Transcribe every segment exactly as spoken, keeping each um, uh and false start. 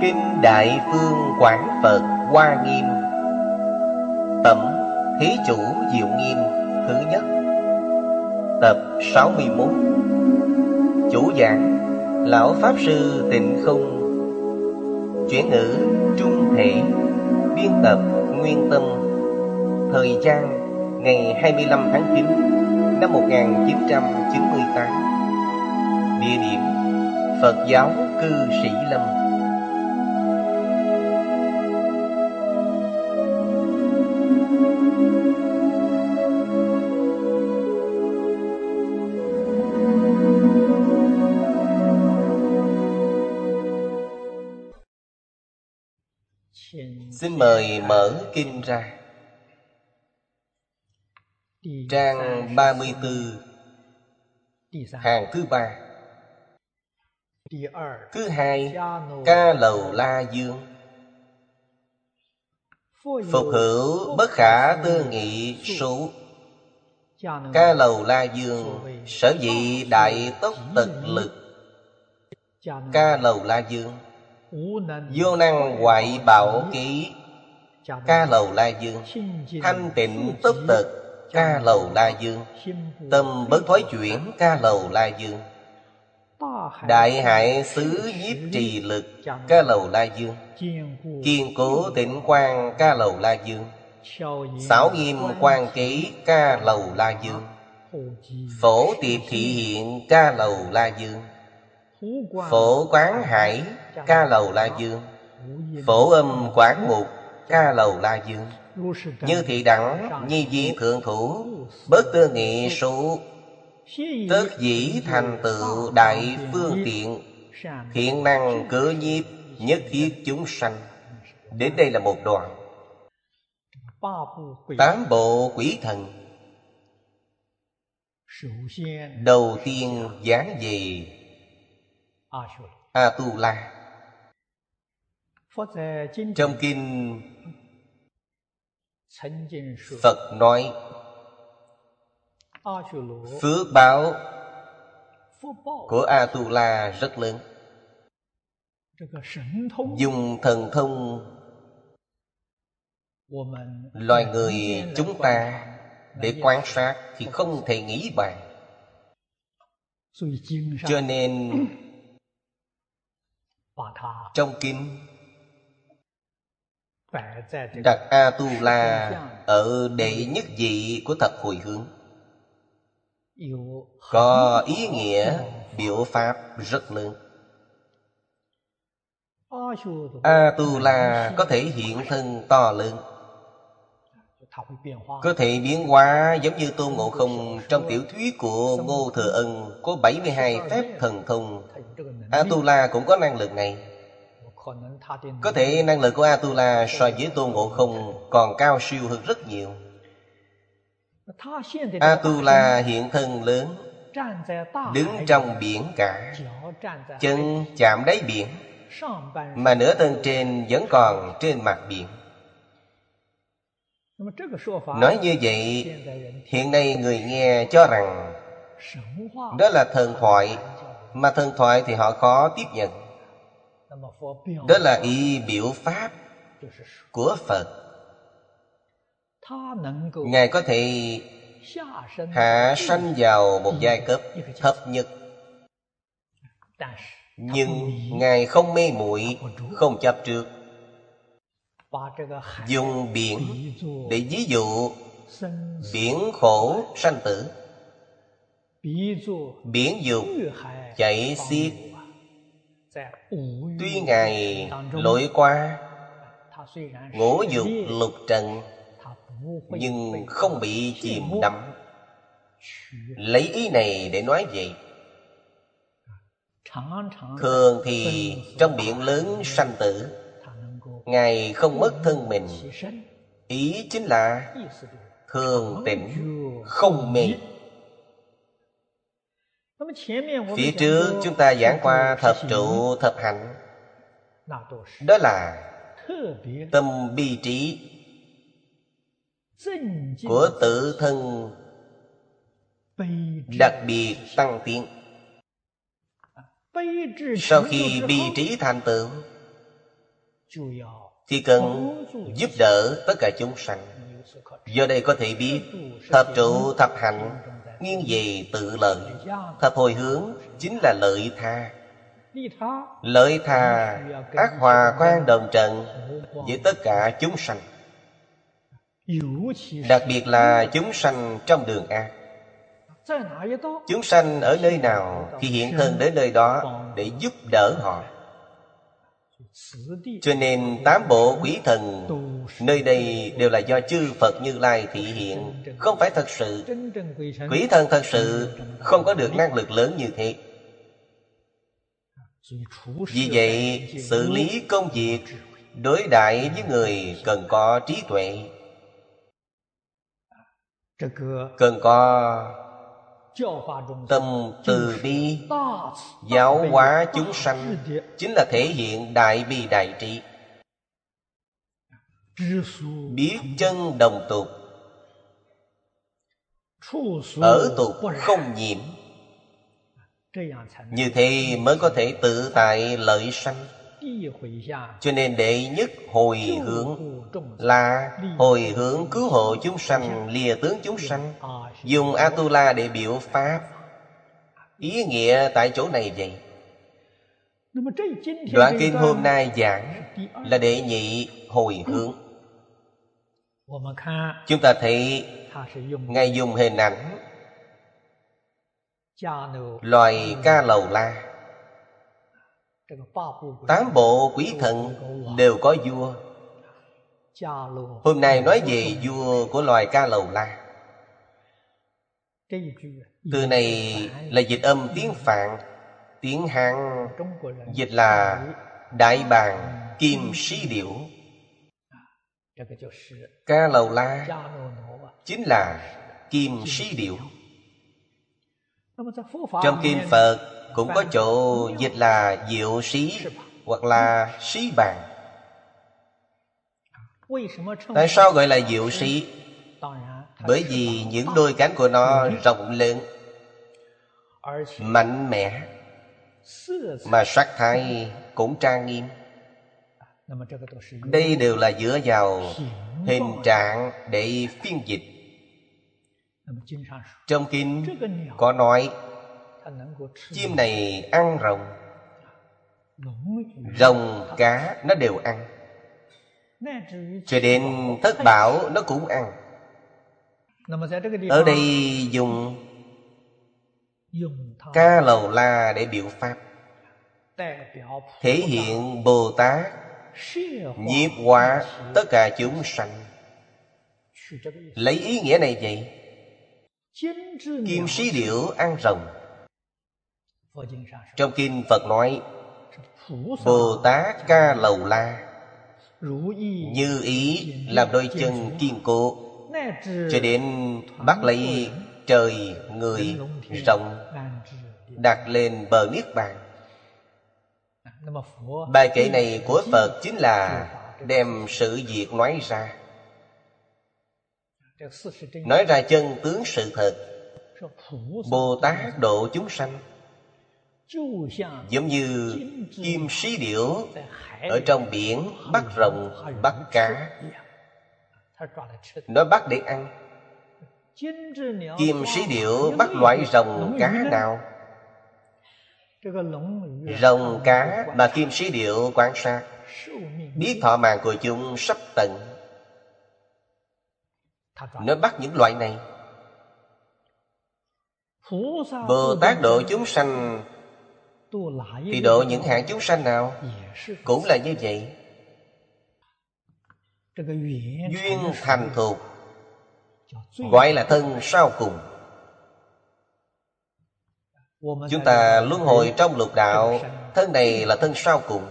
Kinh Đại Phương Quảng Phật Hoa Nghiêm, Tẩm Thế Chủ Diệu Nghiêm thứ nhất, tập sáu mươi mốt. Chủ giảng Lão Pháp Sư Tịnh Không. Chuyển ngữ Trung Thể. Biên tập Nguyên Tâm. Thời gian ngày hai mươi lăm tháng chín năm một nghìn chín trăm chín mươi tám. Địa điểm Phật giáo Cư Sĩ Lâm. Xin mời mở kinh ra. Trang ba mươi tư, hàng thứ ba. Thứ hai, Ca Lầu La Dương. Phục hữu bất khả tư nghị số. Ca Lầu La Dương sở dĩ đại tốc tật lực. Ca Lầu La Dương vô năng hoại bạo ký. Ca Lầu La Dương thanh tịnh tốc tật. Ca Lầu La Dương tâm bất thói chuyển. Ca Lầu La Dương đại hải xứ nhiếp trì lực. Ca Lầu La Dương kiên cố tịnh quang. Ca Lầu La Dương xảo nghiêm quan ký. Ca Lầu La Dương phổ tiệp thị hiện. Ca Lầu La Dương phổ quán hải. Ca Lầu La Dương phổ âm quán mục. Ca Lầu La Dương như thị đẳng nhi di thượng thủ. Bất tư nghị số tất dĩ thành tựu đại phương tiện. Thiện năng cỡ nhiếp nhất thiết chúng sanh. Đến đây là một đoạn. Tám bộ quỷ thần. Đầu tiên giảng về A-tu-la. Trong kinh Phật nói phước báo của A-tu-la rất lớn. Dùng thần thông loài người chúng ta để quan sát thì không thể nghĩ bàn. Cho nên trong kinh đặt A-tu-la ở đệ nhất vị của thập hồi hướng, có ý nghĩa biểu pháp rất lớn. A-tu-la có thể hiện thân to lớn, có thể biến hóa giống như Tôn Ngộ Không trong tiểu thuyết của Ngô Thừa Ân có bảy mươi hai phép thần thông. A-tu-la cũng có năng lực này. Có thể năng lực của A-tu-la so với Tôn Ngộ Không còn cao siêu hơn rất nhiều. A-tu-la hiện thân lớn, đứng trong biển cả, chân chạm đáy biển, mà nửa thân trên vẫn còn trên mặt biển. Nói như vậy, hiện nay người nghe cho rằng đó là thần thoại, mà thần thoại thì họ khó tiếp nhận. Đó là ý biểu pháp của Phật. Ngài có thể hạ sanh vào một giai cấp thấp nhất, nhưng Ngài không mê muội, không chấp trước. Dùng biển để ví dụ biển khổ sanh tử, biển dục chảy xiết. Tuy Ngài lội qua ngũ dục lục trần, nhưng không bị chìm đắm. Lấy ý này để nói vậy. Thường thì trong biển lớn sanh tử, Ngài không mất thân mình. Ý chính là thường tĩnh, không mê. Phía trước chúng ta giảng qua thập trụ thập hạnh. Đó là tâm bi trí của tự thân đặc biệt tăng tiến. Sau khi bi trí thành tựu, thì cần giúp đỡ tất cả chúng sanh. Do đây có thể biết thập trụ thập hạnh nghiêng về tự lợi. Thập hồi hướng chính là lợi tha. Lợi tha ác hòa quan đồng trần với tất cả chúng sanh, đặc biệt là chúng sanh trong đường ác. Chúng sanh ở nơi nào thì hiện thân đến nơi đó để giúp đỡ họ. Cho nên tám bộ quỷ thần nơi đây đều là do chư Phật Như Lai thị hiện, không phải thật sự. Quỷ thần thật sự không có được năng lực lớn như thế. Vì vậy, xử lý công việc, đối đãi với người cần có trí tuệ, cần có tâm từ bi, giáo hóa chúng sanh, chính là thể hiện đại bi đại trí. Biết chân đồng tục, ở tục không nhiễm. Như thế mới có thể tự tại lợi sanh. Cho nên đệ nhất hồi hướng là hồi hướng cứu hộ chúng sanh, lìa tướng chúng sanh. Dùng Atula để biểu pháp. Ý nghĩa tại chỗ này vậy. Đoạn kinh hôm nay giảng là đệ nhị hồi hướng. Chúng ta thấy Ngài dùng hình ảnh loài Ca Lầu La. Tám bộ quý thần đều có vua. Hôm nay nói về vua của loài Ca Lầu La. Từ này là dịch âm tiếng Phạn. Tiếng Hán dịch là Đại Bàng Kim Sĩ Điểu. Ca Lầu La chính là Kim Sĩ Điểu. Trong Kinh Phật cũng có chỗ dịch là Diệu Sĩ hoặc là Sĩ Bàng. Tại sao gọi là Diệu Sĩ? Bởi vì những đôi cánh của nó rộng lớn, mạnh mẽ, mà sắc thái cũng trang nghiêm. Đây đều là dựa vào hình trạng để phiên dịch. Trong kinh có nói chim này ăn rồng, rồng cá nó đều ăn, cho đến thất bảo nó cũng ăn. Ở đây dùng Ca Lầu La để biểu pháp, thể hiện Bồ Tát nhiếp hóa tất cả chúng sanh. Lấy ý nghĩa này vậy. Kim Sĩ Điểu ăn rồng. Trong kinh Phật nói Bồ Tát Ca Lầu La như ý làm đôi chân kiên cố, cho đến bắt lấy trời, người, rồng, đặt lên bờ niết bàn. Bài kệ này của Phật chính là đem sự việc nói ra, nói ra chân tướng sự thật. Bồ Tát độ chúng sanh giống như Kim Sĩ Điểu ở trong biển bắt rồng, bắt cá. Nó bắt để ăn. Kim Sĩ Điểu bắt loại rồng cá nào? Rồng cá mà Kim Sĩ Điểu quan sát, biết thọ mạng của chúng sắp tận. Nó bắt những loại này. Bồ Tát độ chúng sanh thì độ những hạng chúng sanh nào? Cũng là như vậy. Duyên thành thục gọi là thân sau cùng. Chúng ta luân hồi trong lục đạo, thân này là thân sau cùng.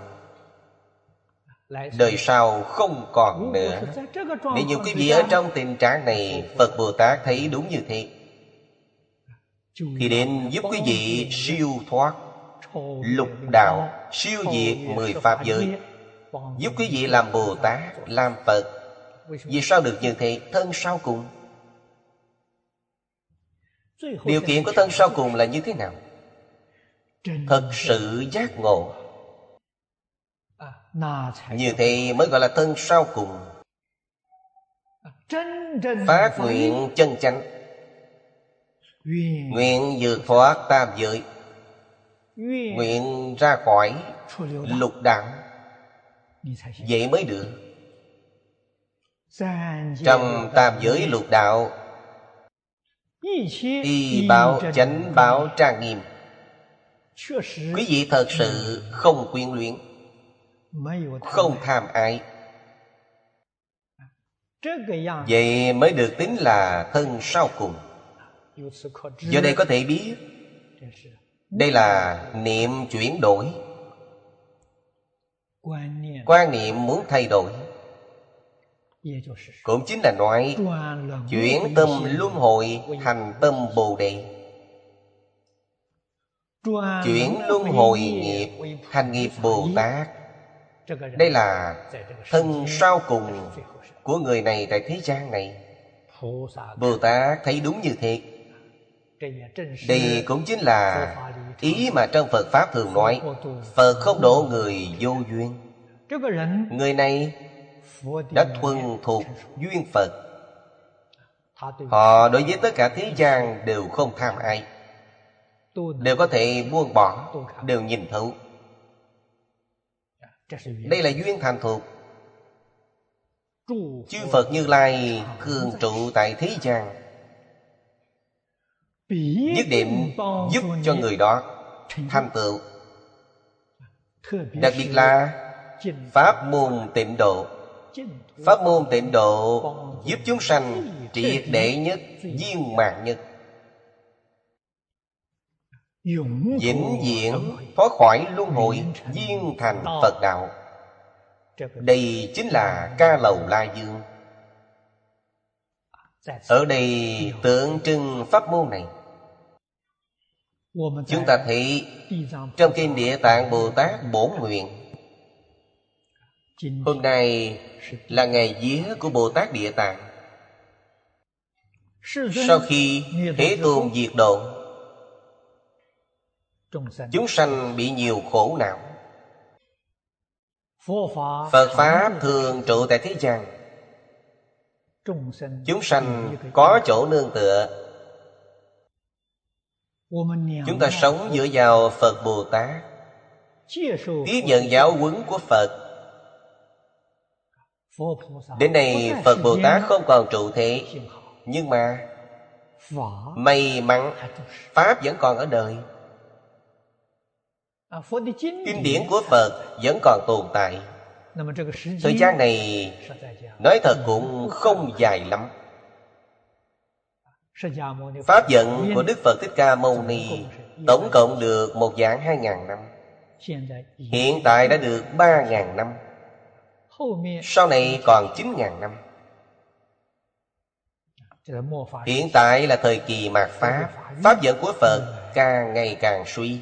Đời sau không còn nữa. Nếu như quý vị ở trong tình trạng này, Phật Bồ Tát thấy đúng như thế, thì đến giúp quý vị siêu thoát lục đạo, siêu diệt mười pháp giới, giúp quý vị làm Bồ Tát, làm Phật. Vì sao được như thế? Thân sau cùng. Điều kiện của thân sau cùng là như thế nào? Thật sự giác ngộ. Như thế mới gọi là thân sau cùng. Phát nguyện chân chánh, nguyện vượt thoát tam giới, nguyện ra khỏi lục đạo, vậy mới được. Trong tam giới lục đạo, y bảo chánh bảo trang nghiêm. Quý vị thật sự không quyến luyến, không tham ái, vậy mới được tính là thân sau cùng. Giờ đây có thể biết đây là niệm chuyển đổi. Quan niệm muốn thay đổi, cũng chính là nói chuyển tâm luân hồi thành tâm Bồ Đề. Chuyển luân hồi nghiệp thành nghiệp Bồ Tát. Đây là thân sau cùng của người này tại thế gian này. Bồ Tát thấy đúng như thế. Đây cũng chính là ý mà trong Phật Pháp thường nói, Phật không độ người vô duyên. Người này đã thuần thuộc duyên Phật. Họ đối với tất cả thế gian đều không tham ai, đều có thể buông bỏ, đều nhìn thấu. Đây là duyên thành thuộc. Chư Phật Như Lai thường trụ tại thế gian, nhất định giúp cho người đó thành tựu. Đặc biệt là pháp môn tịnh độ. Pháp môn tịnh độ giúp chúng sanh triệt để nhất, viên mãn nhất, vĩnh viễn thoát khỏi luân hồi, viên thành Phật đạo. Đây chính là Ca Lầu La Dương. Ở đây tượng trưng pháp môn này. Chúng ta thấy trong kinh Địa Tạng Bồ Tát Bổn Nguyện, hôm nay là ngày vía của Bồ Tát Địa Tạng. Sau khi Thế Tôn diệt độ, chúng sanh bị nhiều khổ não. Phật Pháp thường trụ tại thế gian, chúng sanh có chỗ nương tựa. Chúng ta sống dựa vào Phật Bồ Tát, tiếp nhận giáo huấn của Phật. Đến nay Phật Bồ Tát không còn trụ thế, nhưng mà may mắn Pháp vẫn còn ở đời. Kinh điển của Phật vẫn còn tồn tại. Thời gian này nói thật cũng không dài lắm. Pháp vận của Đức Phật Thích Ca Mâu Ni tổng cộng được một vạn hai ngàn năm. Hiện tại đã được ba ngàn năm, sau này còn chín ngàn năm. Hiện tại là thời kỳ mạt Pháp. Pháp vận của Phật càng ngày càng suy.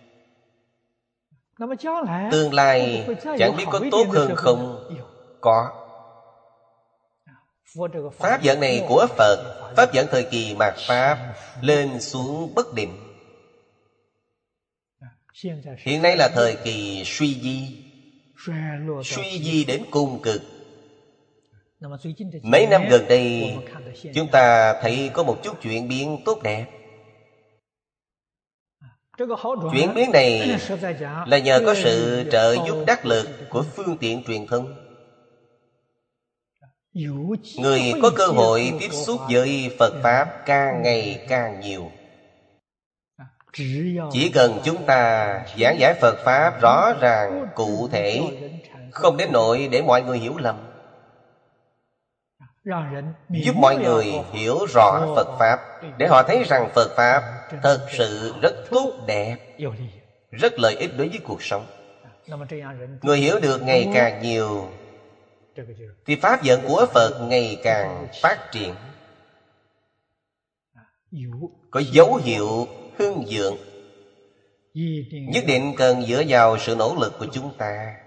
Tương lai chẳng biết có tốt hơn không? Có. Pháp vận này của Phật, pháp vận thời kỳ mạt Pháp, lên xuống bất định. Hiện nay là thời kỳ suy di, suy di đến cùng cực. Mấy năm gần đây, chúng ta thấy có một chút chuyển biến tốt đẹp. Chuyển biến này là nhờ có sự trợ giúp đắc lực của phương tiện truyền thông. Người có cơ hội tiếp xúc với Phật Pháp càng ngày càng nhiều. Chỉ cần chúng ta giảng giải Phật Pháp rõ ràng, cụ thể, không đến nỗi để mọi người hiểu lầm, giúp mọi người hiểu rõ Phật Pháp, để họ thấy rằng Phật Pháp thật sự rất tốt đẹp, rất lợi ích đối với cuộc sống. Người hiểu được ngày càng nhiều thì pháp vận của Phật ngày càng phát triển, có dấu hiệu hưng vượng. Nhất định cần dựa vào sự nỗ lực của chúng ta.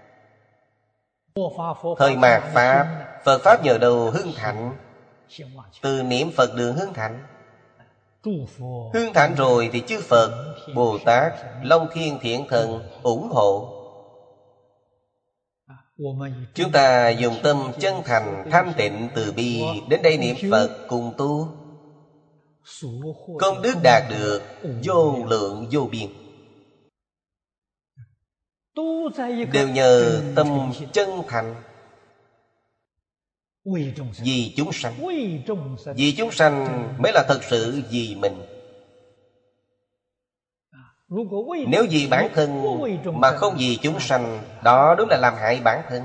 Thời mạt Pháp, Phật Pháp nhờ đầu hưng thịnh, từ niệm Phật đường hưng thịnh. Hưng thịnh rồi thì chư Phật, Bồ Tát, Long Thiên Thiện Thần ủng hộ. Chúng ta dùng tâm chân thành, thanh tịnh, từ bi đến đây niệm Phật cùng tu, công đức đạt được vô lượng vô biên, đều nhờ tâm chân thành. Vì chúng sanh, vì chúng sanh mới là thật sự vì mình. Nếu vì bản thân mà không vì chúng sanh, đó đúng là làm hại bản thân.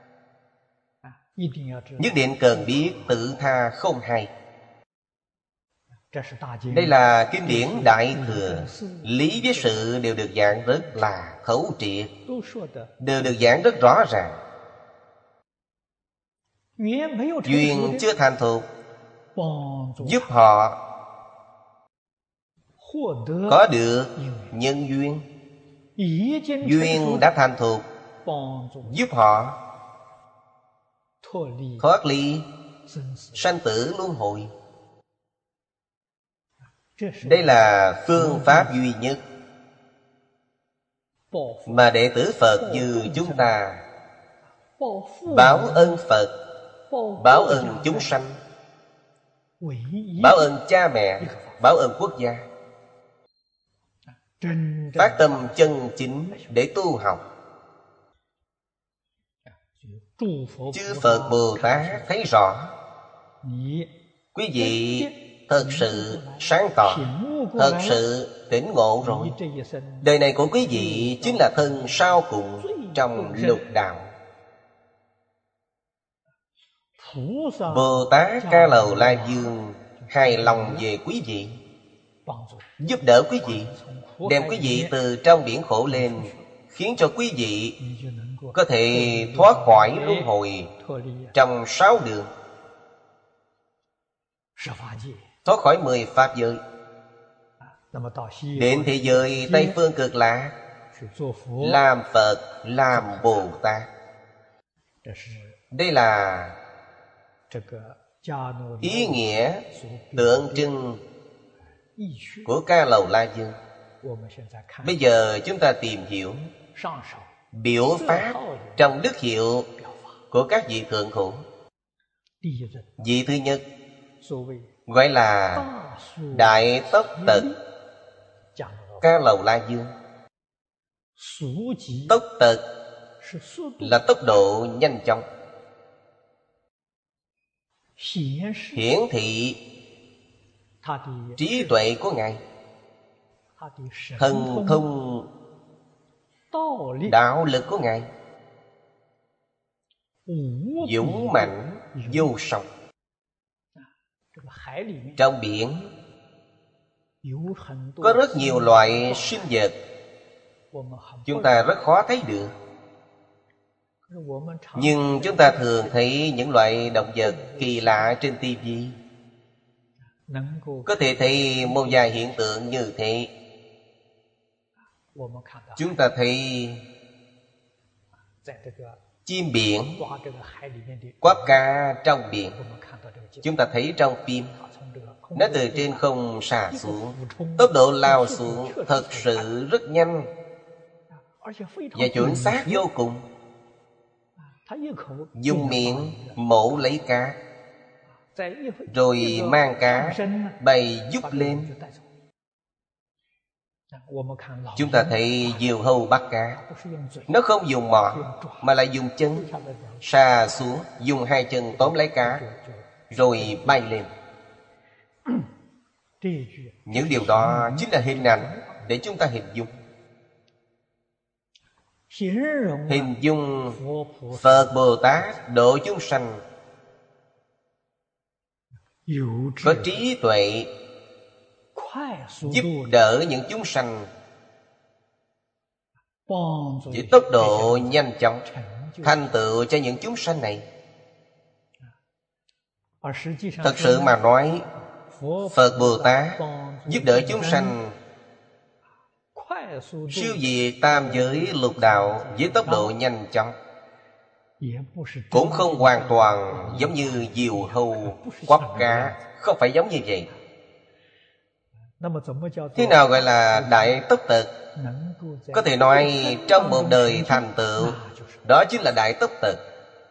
Nhất định cần biết tự tha không hay. Đây là kinh điển Đại Thừa. Lý với sự đều được giảng rất là thấu triệt, đều được giảng rất rõ ràng. Duyên chưa thành thục, giúp họ có được nhân duyên. Duyên đã thành thục, giúp họ thoát ly sanh tử luân hồi. Đây là phương pháp duy nhất mà đệ tử Phật như chúng ta báo ơn Phật, báo ơn chúng sanh, báo ơn cha mẹ, báo ơn quốc gia. Phát tâm chân chính để tu học. Chư Phật Bồ Tát thấy rõ quý vị thật sự sáng tỏ, thật sự tỉnh ngộ rồi. Đời này của quý vị chính là thân sau cùng trong lục đạo. Bồ Tát Ca Lầu La Dương hài lòng về quý vị, giúp đỡ quý vị, đem quý vị từ trong biển khổ lên, khiến cho quý vị có thể thoát khỏi luân hồi trong sáu đường, thoát khỏi mười pháp giới, đến thế giới Tây Phương Cực Lạc, làm Phật, làm Bồ Tát. Đây là ý nghĩa tượng trưng của Ca Lầu La Dương. Bây giờ chúng ta tìm hiểu biểu pháp trong đức hiệu của các vị thượng thủ. Vị thứ nhất gọi là Đại Tốc Tật Ca Lầu La Dương. Tốc tật là tốc độ nhanh chóng, hiển thị trí tuệ của Ngài, thần thông đạo lực của Ngài dũng mạnh vô song. Trong biển có rất nhiều loại sinh vật chúng ta rất khó thấy được, nhưng chúng ta thường thấy những loại động vật kỳ lạ trên ti vi, có thể thấy một vài hiện tượng như thế. Chúng ta thấy chim biển quắp cá trong biển. Chúng ta thấy trong phim, nó từ trên không xả xuống, tốc độ lao xuống thật sự rất nhanh và chuẩn xác vô cùng. Dùng miệng mổ lấy cá, rồi mang cá bay vút lên. Chúng ta thấy diều hâu bắt cá, nó không dùng mỏ mà lại dùng chân, xà xuống, dùng hai chân tóm lấy cá rồi bay lên. Những điều đó chính là hình ảnh để chúng ta hình dung. Hình dung Phật Bồ Tát độ chúng sanh có trí tuệ, giúp đỡ những chúng sanh với tốc độ nhanh chóng, thành tựu cho những chúng sanh này. Thật sự mà nói, Phật Bồ Tát giúp đỡ chúng sanh siêu diệt tam giới lục đạo với tốc độ nhanh chóng, cũng không hoàn toàn giống như diều hâu quắp cá, không phải giống như vậy. Thế nào gọi là đại tốc tật? Có thể nói trong một đời thành tựu, đó chính là Đại Tốc Tật.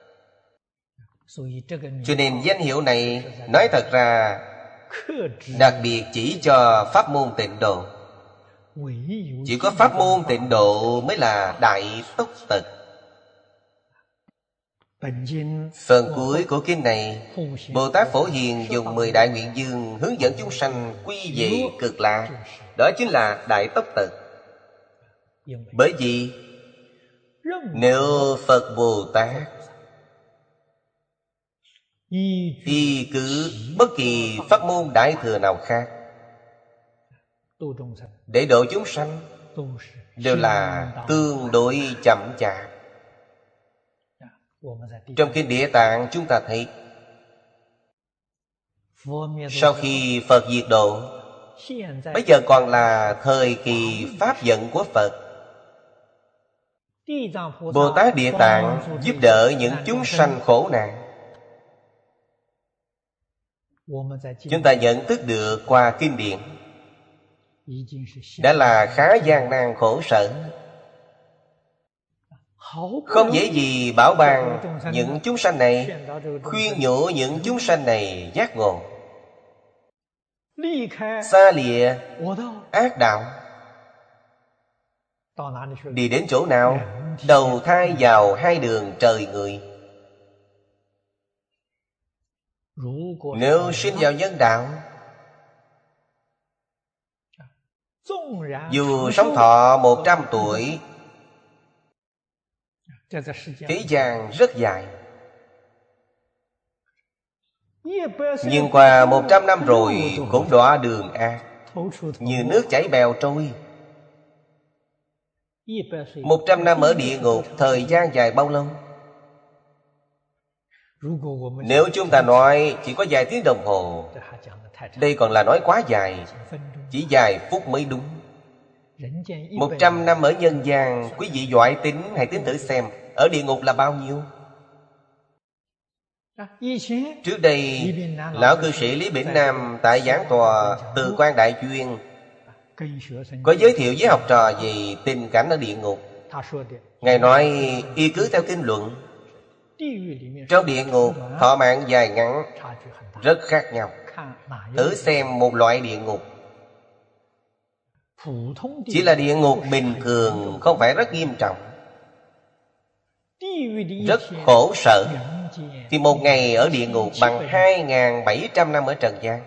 Cho nên danh hiệu này nói thật ra đặc biệt chỉ cho pháp môn Tịnh Độ. Chỉ có pháp môn Tịnh Độ mới là Đại Tốc Tật. Phần cuối của kinh này, Bồ Tát Phổ Hiền dùng mười đại nguyện dương hướng dẫn chúng sanh quy về Cực Lạc. Đó chính là Đại Tốc Tật. Bởi vì nếu Phật Bồ Tát y cứ bất kỳ pháp môn Đại Thừa nào khác để độ chúng sanh, đều là tương đối chậm chạp. Trong kinh Địa Tạng chúng ta thấy, sau khi Phật diệt độ, bây giờ còn là thời kỳ pháp vận của Phật. Bồ Tát Địa Tạng giúp đỡ những chúng sanh khổ nạn. Chúng ta nhận thức được qua kinh điển, đã là khá gian nan khổ sở. Không dễ gì bảo ban những chúng sanh này, khuyên nhủ những chúng sanh này giác ngộ, xa lìa ác đạo. Đi đến chỗ nào? Đầu thai vào hai đường trời người. Nếu sinh vào nhân đạo, dù sống thọ một trăm tuổi, thế gian rất dài. Nhưng qua một trăm năm rồi cũng đọa đường ác, như nước chảy bèo trôi. Một trăm năm ở địa ngục, thời gian dài bao lâu? Nếu chúng ta nói chỉ có vài tiếng đồng hồ, đây còn là nói quá dài. Chỉ vài phút mới đúng. Một trăm năm ở nhân gian, quý vị giỏi tính, hãy tính thử xem, ở địa ngục là bao nhiêu? Trước đây, lão cư sĩ Lý Bỉnh Nam tại giảng tòa Từ Quan Đại Chuyên có giới thiệu với học trò về tình cảnh ở địa ngục. Ngài nói, y cứ theo kinh luận, trong địa ngục thọ mạng dài ngắn rất khác nhau. Thử xem một loại địa ngục, chỉ là địa ngục bình thường, không phải rất nghiêm trọng, rất khổ sở, thì một ngày ở địa ngục bằng hai nghìn bảy trăm năm ở trần gian.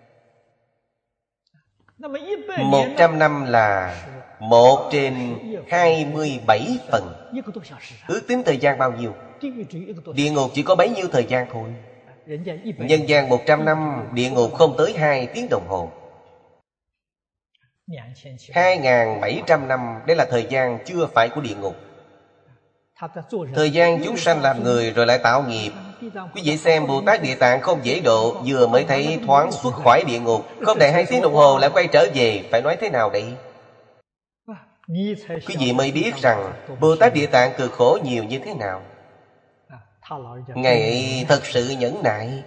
Một trăm năm là một trên hai mươi bảy phần. Ước tính thời gian bao nhiêu? Địa ngục chỉ có bấy nhiêu thời gian thôi. Nhân gian một trăm năm, địa ngục không tới hai tiếng đồng hồ. Hai nghìn bảy trăm năm, đây là thời gian chưa phải của địa ngục. Thời gian chúng sanh làm người rồi lại tạo nghiệp. Quý vị xem Bồ Tát Địa Tạng không dễ độ, vừa mới thấy thoáng xuất khỏi địa ngục, không đầy hai tiếng đồng hồ lại quay trở về. Phải nói thế nào đây? Quý vị mới biết rằng Bồ Tát Địa Tạng cực khổ nhiều như thế nào. Ngài ấy thật sự nhẫn nại.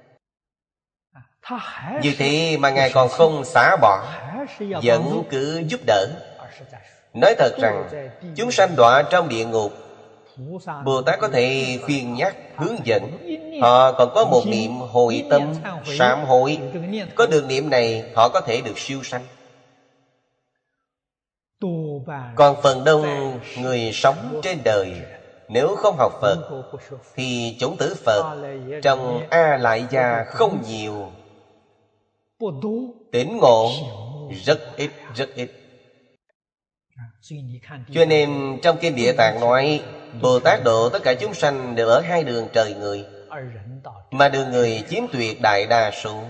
Như thế mà Ngài còn không xả bỏ, vẫn cứ giúp đỡ. Nói thật rằng chúng sanh đọa trong địa ngục, Bồ Tát có thể khuyên nhắc, hướng dẫn. Họ còn có một niệm hồi tâm, sám hối. Có được niệm này, họ có thể được siêu sanh. Còn phần đông người sống trên đời, nếu không học Phật, thì chủng tử Phật trong A Lại Gia không nhiều, tỉnh ngộ rất ít, rất ít. Cho nên trong kinh Địa Tạng nói, Bồ Tát độ tất cả chúng sanh đều ở hai đường trời người, mà đường người chiếm tuyệt đại đa số.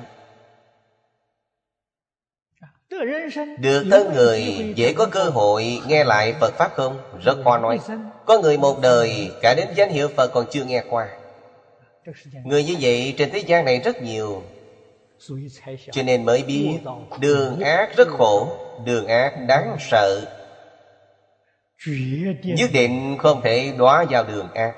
Được thân người dễ có cơ hội nghe lại Phật Pháp không? Rất khó nói. Có người một đời cả đến danh hiệu Phật còn chưa nghe qua. Người như vậy trên thế gian này rất nhiều. Cho nên mới biết đường ác rất khổ, đường ác đáng sợ. Nhất định không thể đọa vào đường ác.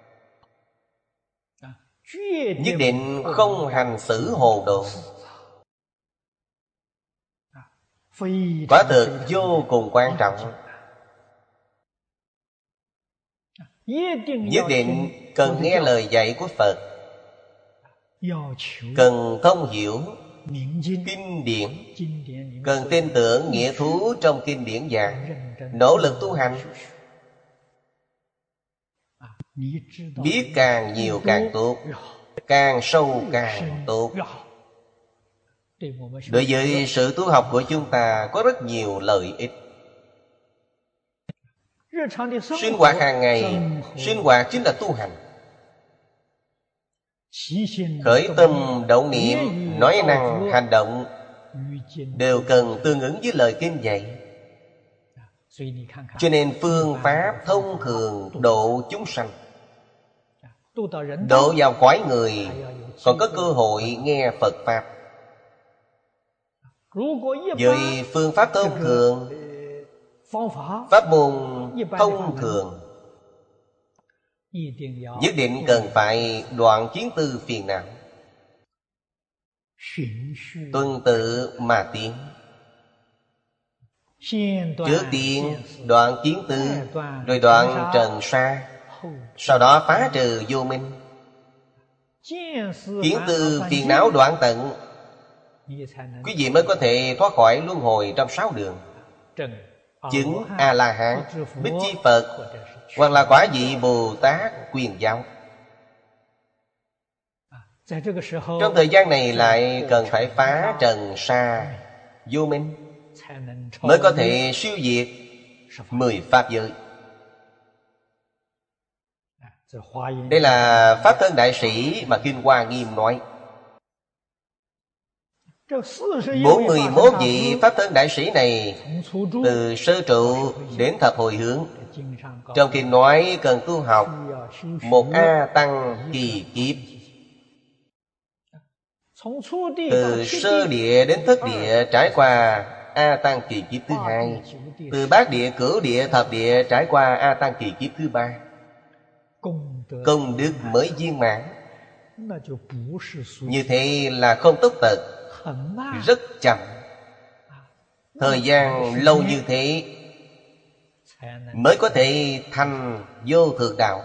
Nhất định không hành xử hồ đồ. Quả thực vô cùng quan trọng. Nhất định cần nghe lời dạy của Phật, cần thông hiểu kinh điển, cần tin tưởng nghĩa thú trong kinh điển giảng, nỗ lực tu hành. Biết càng nhiều càng tốt, càng sâu càng tốt. Đối với sự tu học của chúng ta có rất nhiều lợi ích. Sinh hoạt hàng ngày, sinh hoạt chính là tu hành. Khởi tâm động niệm, nói năng, hành động đều cần tương ứng với lời kinh dạy. Cho nên phương pháp thông thường độ chúng sanh, độ vào cõi người, còn có cơ hội nghe Phật Pháp. Với phương pháp thông thường, pháp môn thông thường, nhất định cần phải đoạn kiến tư phiền não, tuần tự mà tiến. Trước tiên đoạn kiến tư, rồi đoạn trần sa, sau đó phá trừ vô minh. Kiến tư phiền não đoạn tận, quý vị mới có thể thoát khỏi luân hồi trong sáu đường, chứng A-la-hán, Bích Chi Phật, hoặc là quả vị Bồ Tát Quyền Giáo. Trong thời gian này lại cần phải phá trần sa vô minh, mới có thể siêu diệt mười pháp giới. Đây là Pháp Thân Đại Sĩ mà Kinh Hoa Nghiêm nói. Bốn mươi mốt vị Pháp Thân Đại Sĩ này, từ sơ trụ đến thập hồi hướng, trong kinh nói cần tu học một A Tăng kỳ kiếp. Từ sơ địa đến thất địa trải qua A Tăng kỳ kiếp thứ hai, từ bát địa, cửu địa, thập địa trải qua A Tăng kỳ kiếp thứ ba. Công đức mới viên mãn. Như thế là không tốc tật, rất chậm. Thời gian lâu như thế mới có thể thành vô thượng đạo.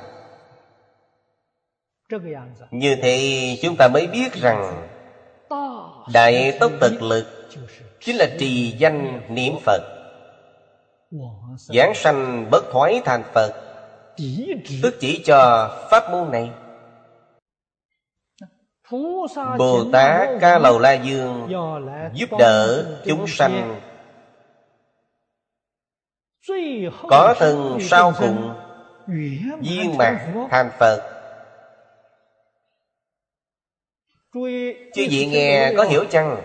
Như thế chúng ta mới biết rằng đại tốc tật lực chính là trì danh niệm Phật, giảng sanh bất thoái thành Phật, tức chỉ cho pháp môn này. Bồ Tát Ca Lầu La Dương giúp đỡ chúng sanh có thân sau cùng viên mãn thành Phật. Chứ vị nghe có hiểu chăng?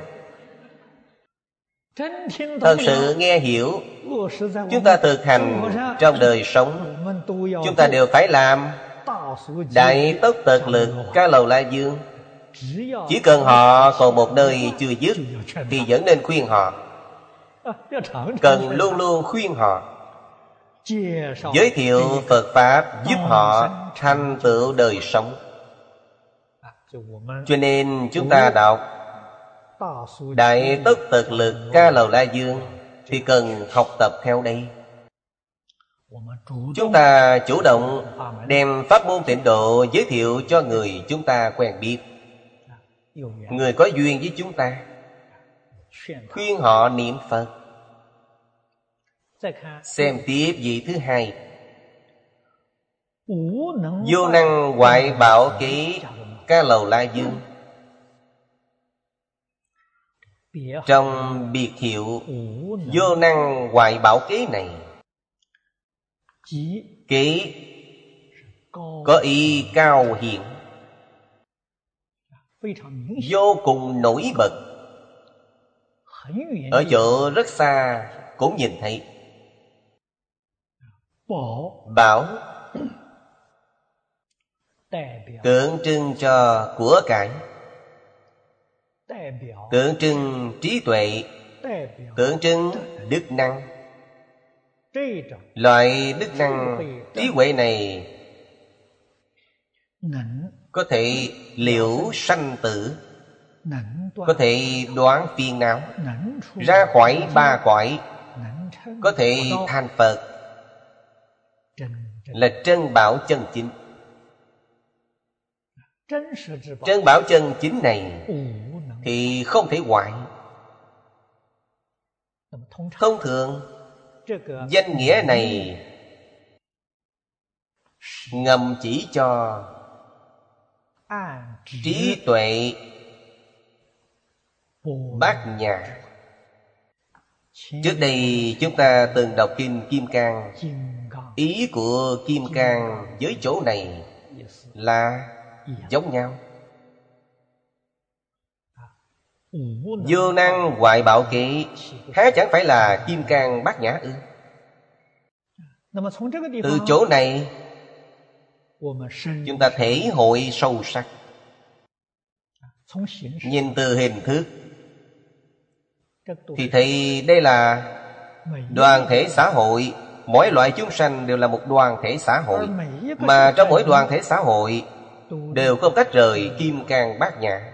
Thật sự nghe hiểu, chúng ta thực hành trong đời sống, chúng ta đều phải làm đại tốc tật lực Ca Lầu La Dương. Chỉ cần họ còn một nơi chưa dứt thì vẫn nên khuyên họ, cần luôn luôn khuyên họ, giới thiệu Phật Pháp giúp họ thành tựu đời sống. Cho nên chúng ta đọc đại tốc tật lực Ca Lầu La Dương thì cần học tập theo đây. Chúng ta chủ động đem pháp môn tịnh độ giới thiệu cho người chúng ta quen biết, người có duyên với chúng ta, khuyên họ niệm Phật. Xem tiếp vị thứ hai, vô năng hoại bảo ký Ca Lầu La Dương. Trong biệt hiệu vô năng hoại bảo kế này, kế có ý cao hiển, vô cùng nổi bật, ở chỗ rất xa cũng nhìn thấy. Bảo tượng trưng cho của cải, tượng trưng trí tuệ, tượng trưng đức năng. Loại đức năng trí huệ này có thể liễu sanh tử, có thể đoán phiền não, ra khỏi ba cõi, có thể thành Phật, là trân bảo chân chính. Trân bảo chân chính này thì không thể hoại. Thông thường danh nghĩa này ngầm chỉ cho trí tuệ bát nhã. Trước đây chúng ta từng đọc kinh Kim Cang. Ý của Kim Cang với chỗ này là giống nhau. Vô năng hoại bảo kỵ há chẳng phải là Kim Cang bát nhã ư? Từ chỗ này chúng ta thể hội sâu sắc. Nhìn từ hình thức thì thấy đây là đoàn thể xã hội. Mỗi loại chúng sanh đều là một đoàn thể xã hội, mà trong mỗi đoàn thể xã hội đều không tách rời Kim Cang bát nhã.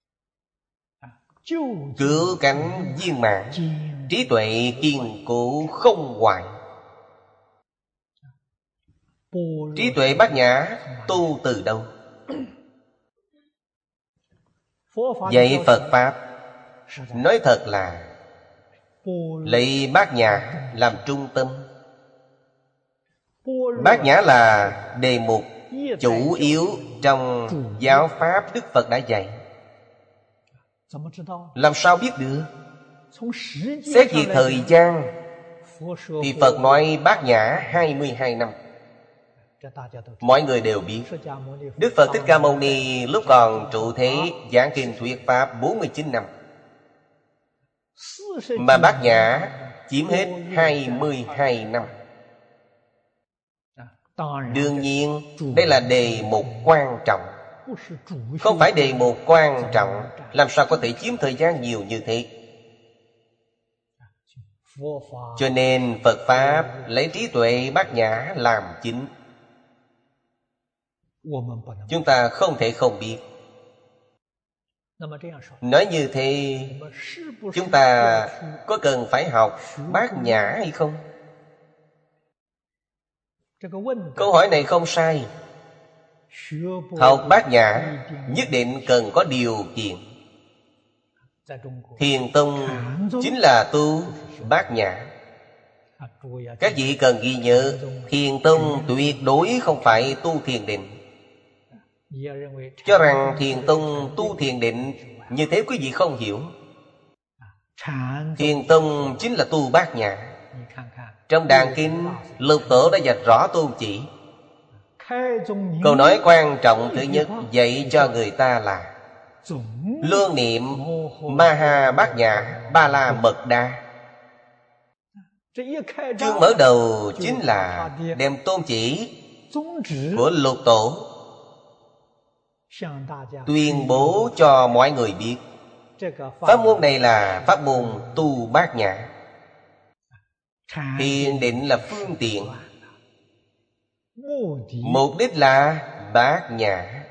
Cứu cánh viên mãn, trí tuệ kiên cố không hoại. Trí tuệ bát nhã tu từ đâu? Dạy Phật Pháp nói thật là lấy bát nhã làm trung tâm. Bát nhã là đề mục chủ yếu trong giáo Pháp Đức Phật đã dạy. Làm sao biết được? Xét về thời gian thì Phật nói bát nhã hai mươi hai năm. Mọi người đều biết Đức Phật Thích Ca Mâu Ni lúc còn trụ thế giảng kinh thuyết Pháp bốn mươi chín năm, mà bát nhã chiếm hết hai mươi hai năm. Đương nhiên đây là đề mục quan trọng. Không phải đề mục quan trọng, làm sao có thể chiếm thời gian nhiều như thế? Cho nên Phật Pháp lấy trí tuệ bát nhã làm chính. Chúng ta không thể không biết. Nói như thế, chúng ta có cần phải học bát nhã hay không? Câu hỏi này không sai. Học bát nhã nhất định cần có điều kiện. Thiền tông chính là tu bát nhã. Các vị cần ghi nhớ, Thiền tông tuyệt đối không phải tu thiền định. Cho rằng Thiền tông tu thiền định, như thế quý vị không hiểu. Thiền tông chính là tu bát nhã. Trong Đàn Kinh, Lục Tổ đã vạch rõ tôn chỉ. Câu nói quan trọng thứ nhất dạy cho người ta là lương niệm Maha Bát Nhã Ba La Mật Đa. Chương mở đầu chính là đem tôn chỉ của Lục Tổ tuyên bố cho mọi người biết. Pháp môn này là pháp môn tu bát nhã. Thiền định là phương tiện, mục đích là bát nhã.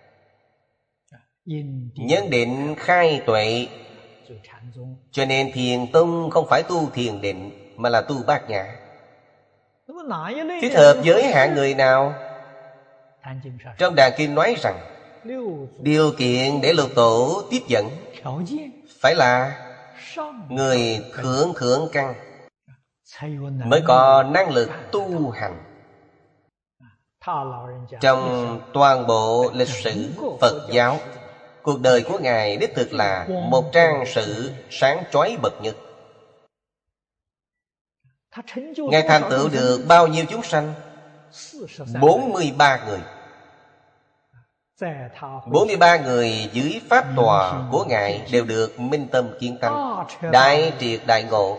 Nhân định khai tuệ. Cho nên Thiền tông không phải tu thiền định, mà là tu bát nhã. Thích hợp với hạng người nào? Trong Đàn Kinh nói rằng điều kiện để Lục Tổ tiếp dẫn phải là người thượng thượng căn, mới có năng lực tu hành. Trong toàn bộ lịch sử Phật giáo, cuộc đời của Ngài đích thực là một trang sử sáng chói bậc nhất. Ngài thành tựu được bao nhiêu chúng sanh? bốn mươi ba người. bốn mươi ba người dưới pháp tòa của Ngài đều được minh tâm kiến tánh, đại triệt đại ngộ.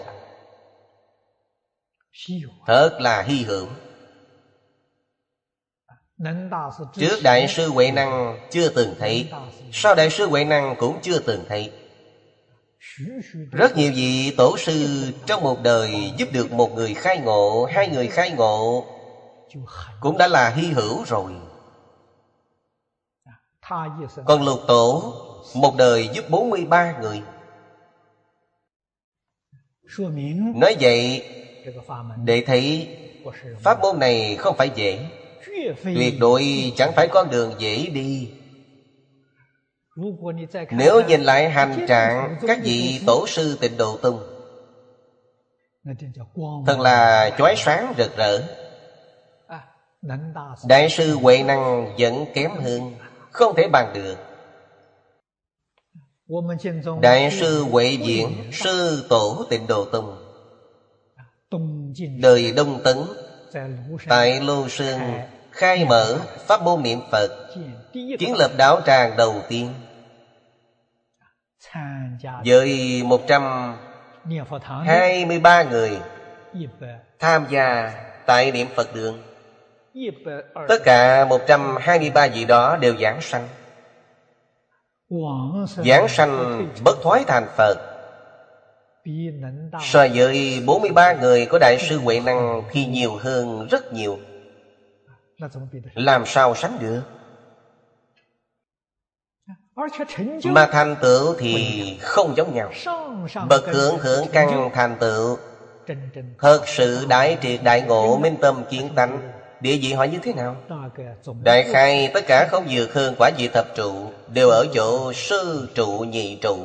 Thật là hy hữu. Trước Đại sư Huệ Năng chưa từng thấy, sau Đại sư Huệ Năng cũng chưa từng thấy. Rất nhiều vị tổ sư trong một đời giúp được một người khai ngộ, hai người khai ngộ, cũng đã là hy hữu rồi. Còn Lục Tổ một đời giúp bốn mươi ba người. Nói vậy để thấy pháp môn này không phải dễ, tuyệt đối chẳng phải con đường dễ đi. Nếu nhìn lại hành trạng các vị tổ sư Tịnh Độ Tông, thật là chói sáng rực rỡ. Đại sư Huệ Năng vẫn kém hơn, không thể bằng được. Đại sư Huệ Diễn, sư tổ Tịnh Độ Tông, đời Đông Tấn, tại Lô Sơn khai mở pháp môn niệm Phật, kiến lập đạo tràng đầu tiên, với một trăm hai mươi ba người tham gia tại niệm Phật đường. Tất cả một trăm hai mươi ba vị đó đều giảng sanh. Giảng sanh bất thoái thành Phật, so với bốn mươi ba người của Đại sư Huệ Năng thì nhiều hơn rất nhiều. Làm sao sánh được? Mà thành tựu thì không giống nhau. Bậc thượng thượng căn thành tựu thật sự đại triệt đại ngộ, minh tâm kiến tánh, địa vị họ như thế nào? Đại khai tất cả không vượt hơn quả vị thập trụ, đều ở chỗ sư trụ nhị trụ.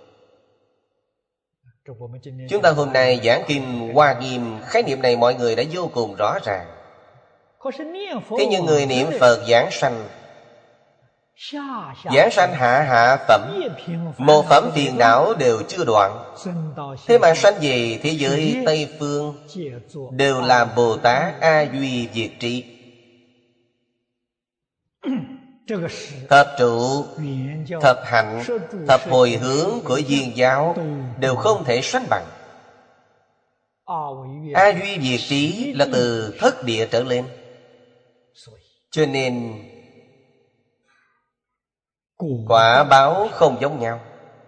Chúng ta hôm nay giảng kinh Hoa Nghiêm, khái niệm này mọi người đã vô cùng rõ ràng. Thế nhưng người niệm Phật giảng sanh, giảng sanh hạ hạ phẩm, một phẩm phiền não đều chưa đoạn. Thế mà sanh về thế giới Tây Phương đều làm Bồ Tát A Duy Diệt Trí. Thập trụ, thập hạnh, thập hồi hướng của Viên giáo đều không thể sánh bằng. A Duy Diệt Trí là từ thất địa trở lên. Cho nên quả báo không giống nhau.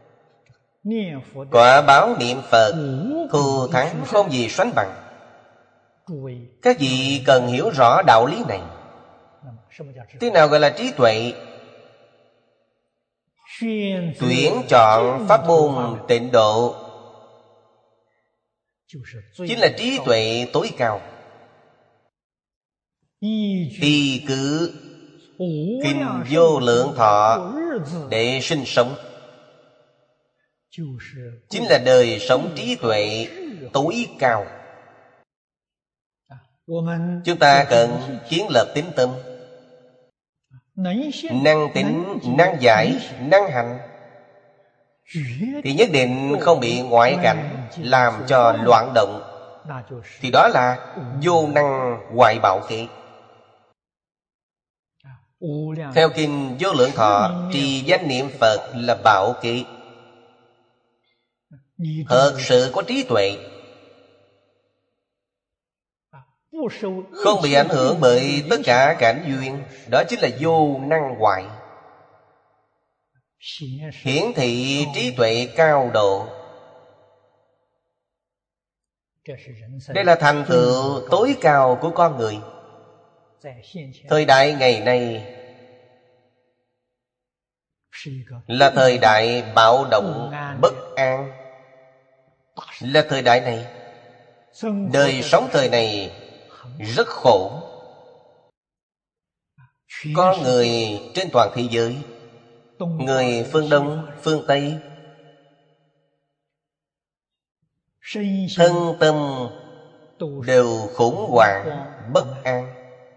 Quả báo niệm Phật thù thắng không gì sánh bằng. Các vị cần hiểu rõ đạo lý này. Thế nào gọi là trí tuệ? Tuyển chọn pháp môn tịnh độ chính là trí tuệ tối cao. Y cứ kinh vô lượng thọ để sinh sống, chính là đời sống trí tuệ tối cao. Chúng ta cần kiến lập tín tâm, năng tính, năng giải, năng hành, thì nhất định không bị ngoại cảnh làm cho loạn động. Thì đó là vô năng hoại bảo kế. Theo kinh Vô Lượng Thọ, trì danh niệm Phật là bảo kế. Thật sự có trí tuệ, không bị ảnh hưởng bởi tất cả cảnh duyên, đó chính là vô năng hoại. Hiển thị trí tuệ cao độ. Đây là thành tựu tối cao của con người. Thời đại ngày nay là thời đại bạo động, bất an. Là thời đại này, đời sống thời này rất khổ. Có người trên toàn thế giới, người phương Đông, phương Tây, thân tâm đều khủng hoảng, bất an.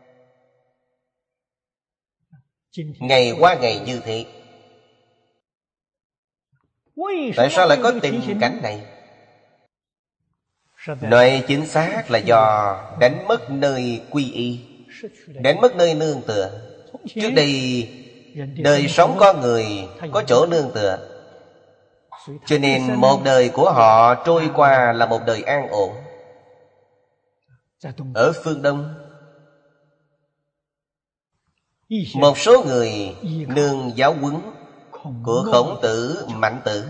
Ngày qua ngày như thế. Tại sao lại có tình cảnh này? Nói chính xác là do đánh mất nơi quy y, đánh mất nơi nương tựa. Trước đây đời sống con người có chỗ nương tựa, cho nên một đời của họ trôi qua là một đời an ổn. Ở phương Đông, một số người nương giáo huấn của Khổng Tử, Mạnh Tử.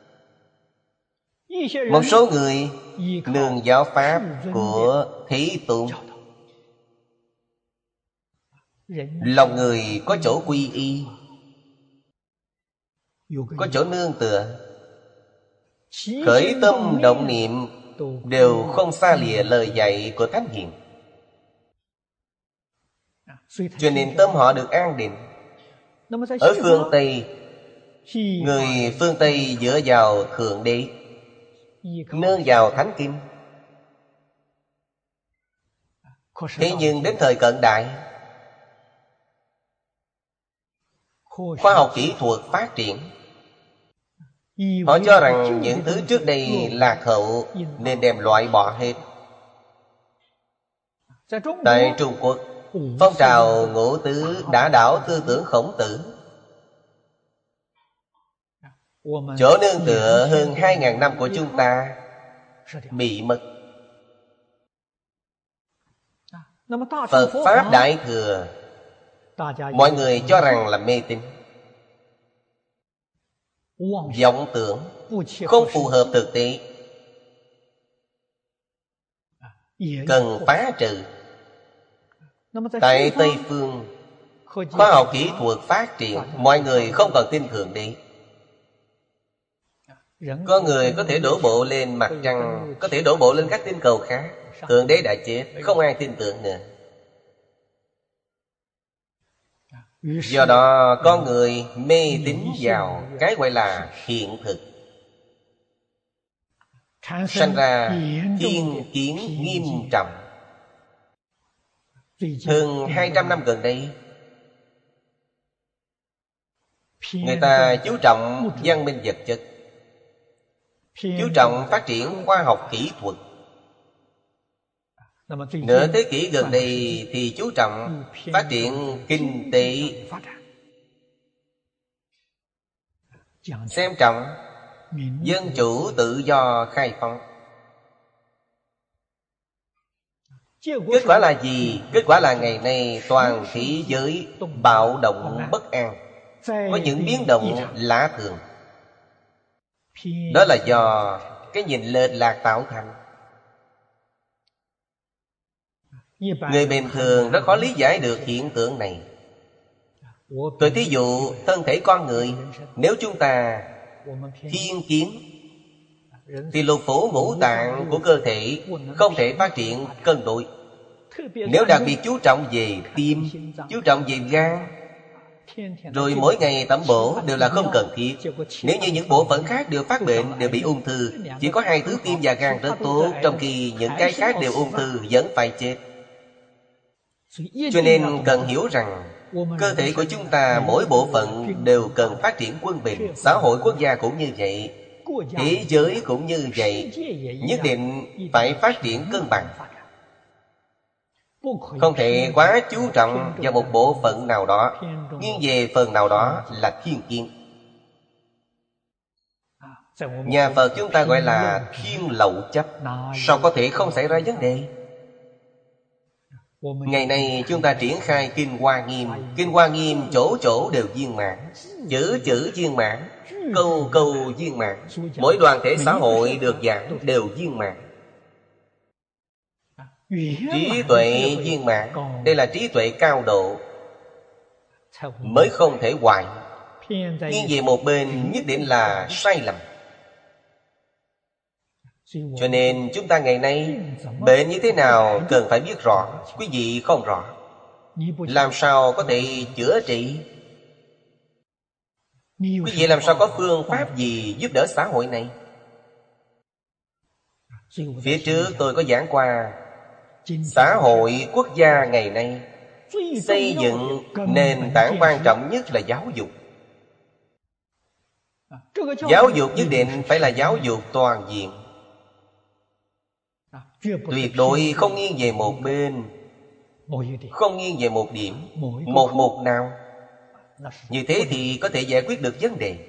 Một số người nương giáo pháp của Thế Tôn. Lòng người có chỗ quy y. có chỗ nương tựa. Khởi tâm động niệm đều không xa lìa lời dạy của Thánh Hiền, cho nên tâm họ được an định. Ở phương Tây, người phương Tây dựa vào Thượng Đế, nương vào Thánh Kinh. Thế nhưng đến thời cận đại, khoa học kỹ thuật phát triển, họ cho rằng những thứ trước đây lạc hậu nên đem loại bỏ hết. Tại Trung Quốc, phong trào Ngũ Tứ đã đảo tư tưởng Khổng Tử. Chỗ nương tựa hơn hai ngàn năm của chúng ta bị mất. Phật Pháp Đại Thừa, mọi người cho rằng là mê tín, vọng tưởng, không phù hợp thực tế, cần phá trừ. Tại Tây Phương, khoa học kỹ thuật phát triển, mọi người không còn tin Thượng Đế. Có người có thể đổ bộ lên mặt trăng, có thể đổ bộ lên các tinh cầu khác. Thượng Đế đã chết, không ai tin tưởng nữa. Do đó con người mê tín vào cái gọi là hiện thực, sanh ra thiên kiến nghiêm trọng. Hơn hai trăm năm gần đây, người ta chú trọng văn minh vật chất, chú trọng phát triển khoa học kỹ thuật. Nửa thế kỷ gần đây thì chú trọng phát triển kinh tế, xem trọng dân chủ tự do khai phóng. Kết quả là gì? Kết quả là ngày nay toàn thế giới bạo động bất an, có những biến động lạ thường. Đó là do cái nhìn lệch lạc tạo thành. Người bình thường rất khó lý giải được hiện tượng này. Tôi thí dụ thân thể con người, nếu chúng ta thiên kiến thì lục phủ ngũ tạng của cơ thể không thể phát triển cân đối. Nếu đặc biệt chú trọng về tim, chú trọng về gan, rồi mỗi ngày tẩm bổ đều là không cần thiết. Nếu như những bộ phận khác đều phát bệnh, đều bị ung thư, chỉ có hai thứ tim và gan rất tốt, trong khi những cái khác đều ung thư, vẫn phải chết. Cho nên cần hiểu rằng cơ thể của chúng ta mỗi bộ phận đều cần phát triển quân bình. Xã hội quốc gia cũng như vậy, thế giới cũng như vậy, nhất định phải phát triển cân bằng. Không thể quá chú trọng vào một bộ phận nào đó, nghiêng về phần nào đó là thiên kiến. Nhà Phật chúng ta gọi là thiên lậu chấp, sao có thể không xảy ra vấn đề? Ngày nay chúng ta triển khai Kinh Hoa Nghiêm. Kinh Hoa Nghiêm chỗ chỗ đều viên mãn, chữ chữ viên mãn, câu câu viên mãn. Mỗi đoàn thể xã hội được giảng đều viên mãn. Trí tuệ viên mãn, đây là trí tuệ cao độ, mới không thể hoại. Nghiêng về một bên nhất định là sai lầm. Cho nên chúng ta ngày nay bệnh như thế nào cần phải biết rõ. Quý vị không rõ, làm sao có thể chữa trị? Quý vị làm sao có phương pháp gì giúp đỡ xã hội này? Phía trước tôi có giảng qua, xã hội quốc gia ngày nay xây dựng nền tảng quan trọng nhất là giáo dục. Giáo dục nhất định phải là giáo dục toàn diện, tuyệt đối không nghiêng về một bên, không nghiêng về một điểm, một mục nào. Như thế thì có thể giải quyết được vấn đề.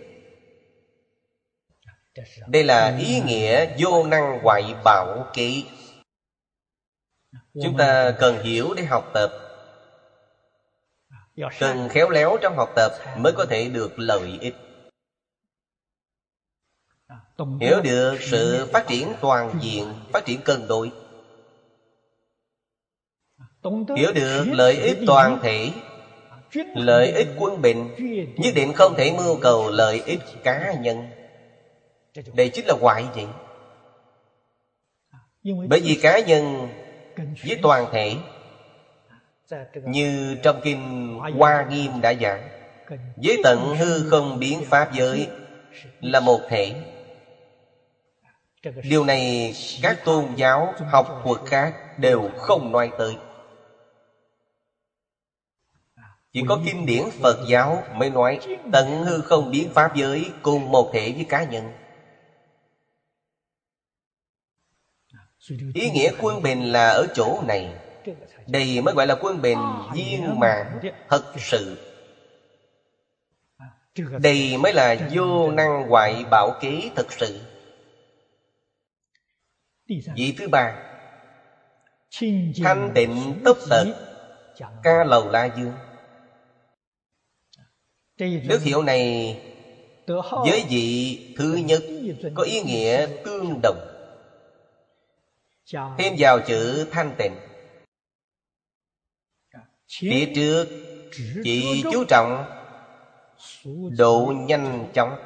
Đây là ý nghĩa vô năng hoại bảo kỹ. Chúng ta cần hiểu để học tập, cần khéo léo trong học tập mới có thể được lợi ích. Hiểu được sự phát triển toàn diện, phát triển cân đối, hiểu được lợi ích toàn thể, Lợi ích quân bình nhất định không thể mưu cầu lợi ích cá nhân. Đây chính là ngoại vậy. Bởi vì cá nhân với toàn thể, như trong kinh Hoa Nghiêm đã giảng, với tận hư không biến pháp giới là một thể. Điều này các tôn giáo học thuật khác đều không nói tới. Chỉ có kinh điển Phật giáo mới nói tận hư không biến pháp giới cùng một thể với cá nhân. Ý nghĩa quân bình là ở chỗ này. Đây mới gọi là quân bình viên mãn thật sự. Đây mới là vô năng hoại bảo kế thật sự. Vị thứ ba, thanh tịnh tốc tật Ca Lầu La Dương. Đức hiệu này với vị thứ nhất có ý nghĩa tương đồng. Thêm vào chữ thanh tịnh, phía trước chỉ chú trọng độ nhanh chóng.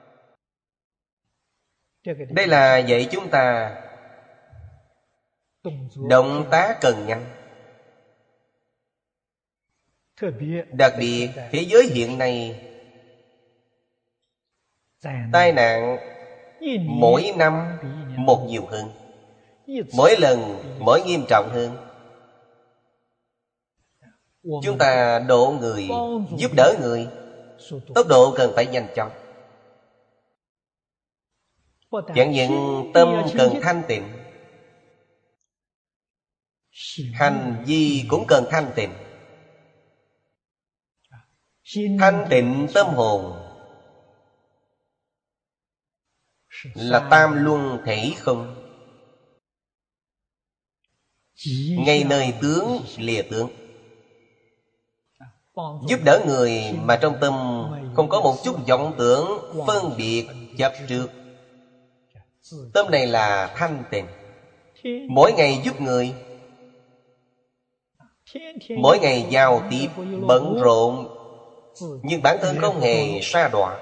Đây là dạy chúng ta động tác cần nhanh. Đặc biệt thế giới hiện nay, tai nạn mỗi năm một nhiều hơn, mỗi lần mỗi nghiêm trọng hơn. Chúng ta độ người, giúp đỡ người, tốc độ cần phải nhanh chóng. Chẳng những tâm cần thanh tịnh, hành vi cũng cần thanh tịnh. Thanh tịnh tâm hồn là tam luân thể không, ngay nơi tướng lìa tướng. Giúp đỡ người mà trong tâm không có một chút vọng tưởng phân biệt chấp trước, tâm này là thanh tịnh. Mỗi ngày giúp người, mỗi ngày giao tiếp bận rộn, nhưng bản thân không hề sa đọa.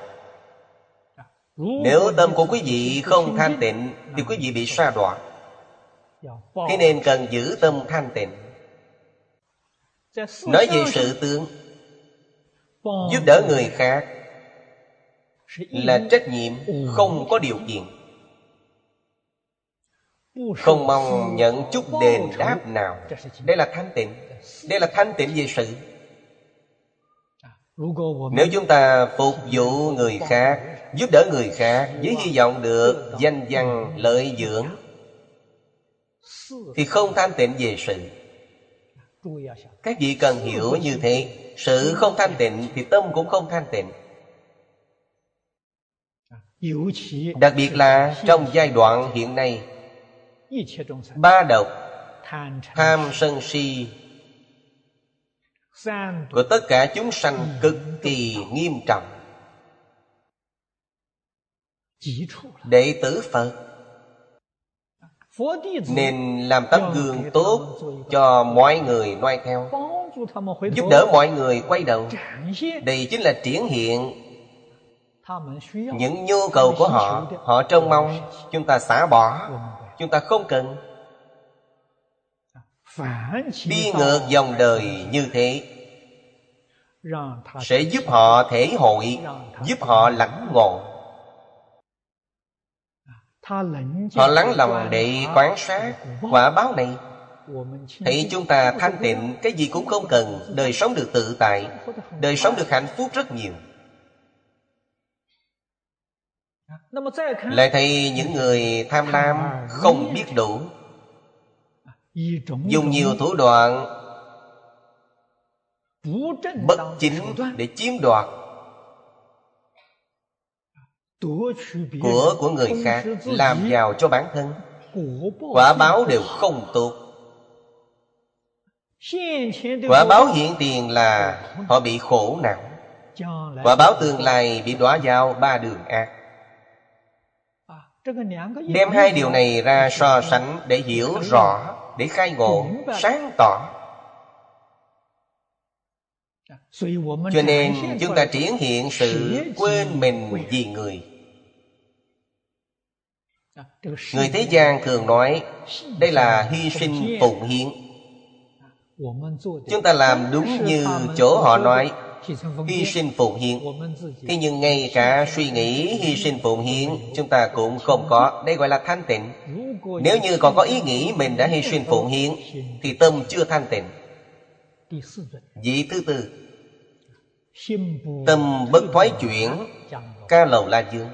Nếu tâm của quý vị không thanh tịnh thì quý vị bị sa đọa. Thế nên cần giữ tâm thanh tịnh. Nói về sự tướng, giúp đỡ người khác là trách nhiệm không có điều kiện, không mong nhận chút đền đáp nào. Đây là thanh tịnh. Đây là thanh tịnh về sự. Nếu chúng ta phục vụ người khác, giúp đỡ người khác với hy vọng được danh văn lợi dưỡng, thì không thanh tịnh về sự. Các vị cần hiểu như thế. Sự không thanh tịnh thì tâm cũng không thanh tịnh. Đặc biệt là trong giai đoạn hiện nay, ba độc tham sân si của tất cả chúng sanh cực kỳ nghiêm trọng. Đệ tử Phật nên làm tấm gương tốt cho mọi người noi theo, giúp đỡ mọi người quay đầu. Đây chính là triển hiện những nhu cầu của họ. Họ trông mong chúng ta xả bỏ, chúng ta không cần. Đi ngược dòng đời như thế sẽ giúp họ thể hội, giúp họ lãnh ngộ. Họ lắng lòng để quan sát quả báo này, thì chúng ta thanh tịnh, cái gì cũng không cần, đời sống được tự tại, đời sống được hạnh phúc rất nhiều. Lại thấy những người tham lam không biết đủ, dùng nhiều thủ đoạn bất chính để chiếm đoạt của của người khác, làm giàu cho bản thân. Quả báo đều không tốt. Quả báo hiện tiền là họ bị khổ não, quả báo tương lai bị đọa vào ba đường ác. Đem hai điều này ra so sánh để hiểu rõ, để khai ngộ, sáng tỏ. Cho nên chúng ta triển hiện sự quên mình vì người. Người thế gian thường nói đây là hy sinh phụng hiến. Chúng ta làm đúng như chỗ họ nói hy sinh phụng hiến. Thế nhưng ngay cả suy nghĩ hy sinh phụng hiến chúng ta cũng không có. Đây gọi là thanh tịnh. Nếu như còn có ý nghĩ mình đã hy sinh phụng hiến thì tâm chưa thanh tịnh. Vị thứ tư, tâm bất thoái chuyển, Ca Lầu La Dương.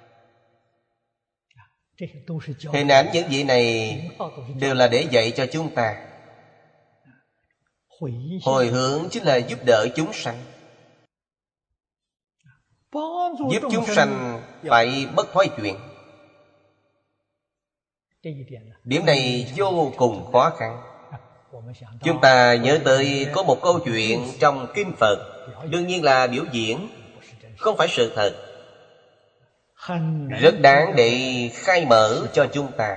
Hình ảnh những vị này đều là để dạy cho chúng ta. Hồi hướng chính là giúp đỡ chúng sanh. Giúp chúng sanh phải bất thoái chuyển. Điểm này vô cùng khó khăn. Chúng ta nhớ tới có một câu chuyện trong Kinh Phật, đương nhiên là biểu diễn, không phải sự thật. Rất đáng để khai mở cho chúng ta.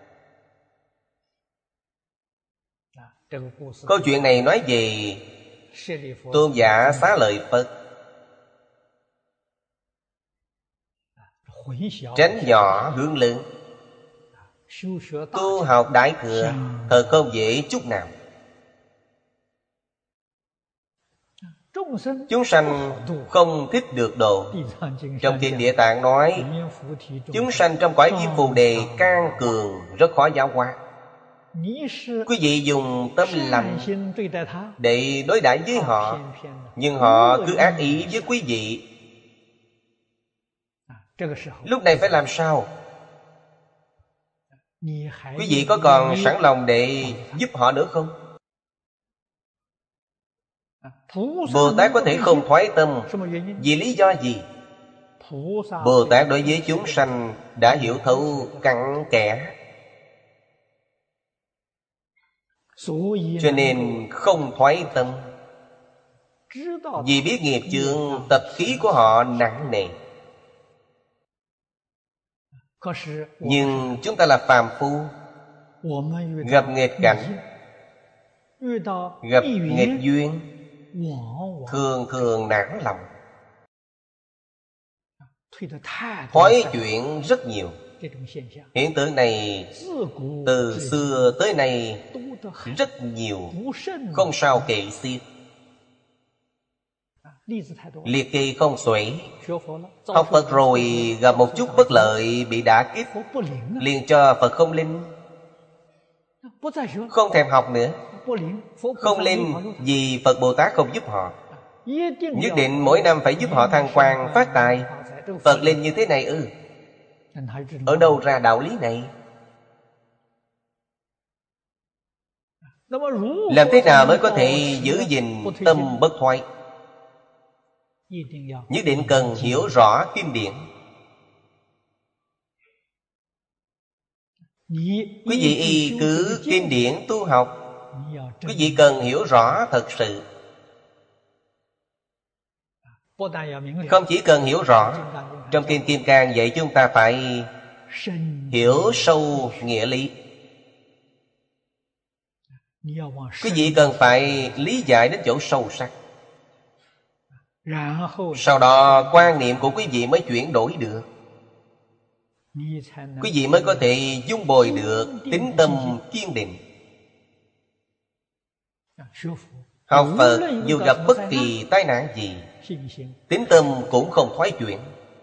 Câu chuyện này nói về Tôn giả Xá Lợi Phất. Tránh nhỏ hướng lớn. Tu học Đại Thừa thật không dễ chút nào. Chúng sanh không thích được độ. Trong Kinh Địa Tạng nói chúng sanh trong cõi Diêm Phù Đề can cường, rất khó giáo hóa. Quý vị dùng tâm lành để đối đãi với họ, nhưng họ cứ ác ý với quý vị. Lúc này phải làm sao? Quý vị có còn sẵn lòng để giúp họ nữa không? Bồ Tát có thể không thoái tâm. Vì lý do gì? Bồ Tát đối với chúng sanh đã hiểu thấu cặn kẽ, cho nên không thoái tâm. Vì biết nghiệp chướng tập khí của họ nặng nề. Nhưng chúng ta là phàm phu, gặp nghịch cảnh, gặp nghịch duyên, thường thường nản lòng, thoái chuyển rất nhiều. Hiện tượng này từ xưa tới nay rất nhiều, không sao kể xiết. Liệt kê không xuể. Học Phật rồi gặp một chút bất lợi, bị đả kích, liền cho Phật không linh. Không thèm học nữa. Không linh vì Phật Bồ Tát không giúp họ. Nhất định mỗi năm phải giúp họ thăng quan phát tài. Phật linh như thế này ư? Ở đâu ra đạo lý này? Làm thế nào mới có thể giữ gìn tâm bất thoái? Nhất định cần hiểu rõ kinh điển. Quý vị y cứ kinh điển tu học, quý vị cần hiểu rõ thật sự. Không chỉ cần hiểu rõ. Trong Kinh Kim Cang dạy chúng ta phải hiểu sâu nghĩa lý. Quý vị cần phải lý giải đến chỗ sâu sắc. Sau đó quan niệm của quý vị mới chuyển đổi được. Quý vị mới có thể dung bồi được tín tâm kiên định. Học Phật dù gặp bất kỳ tai nạn gì, tín tâm cũng không thoái chuyển.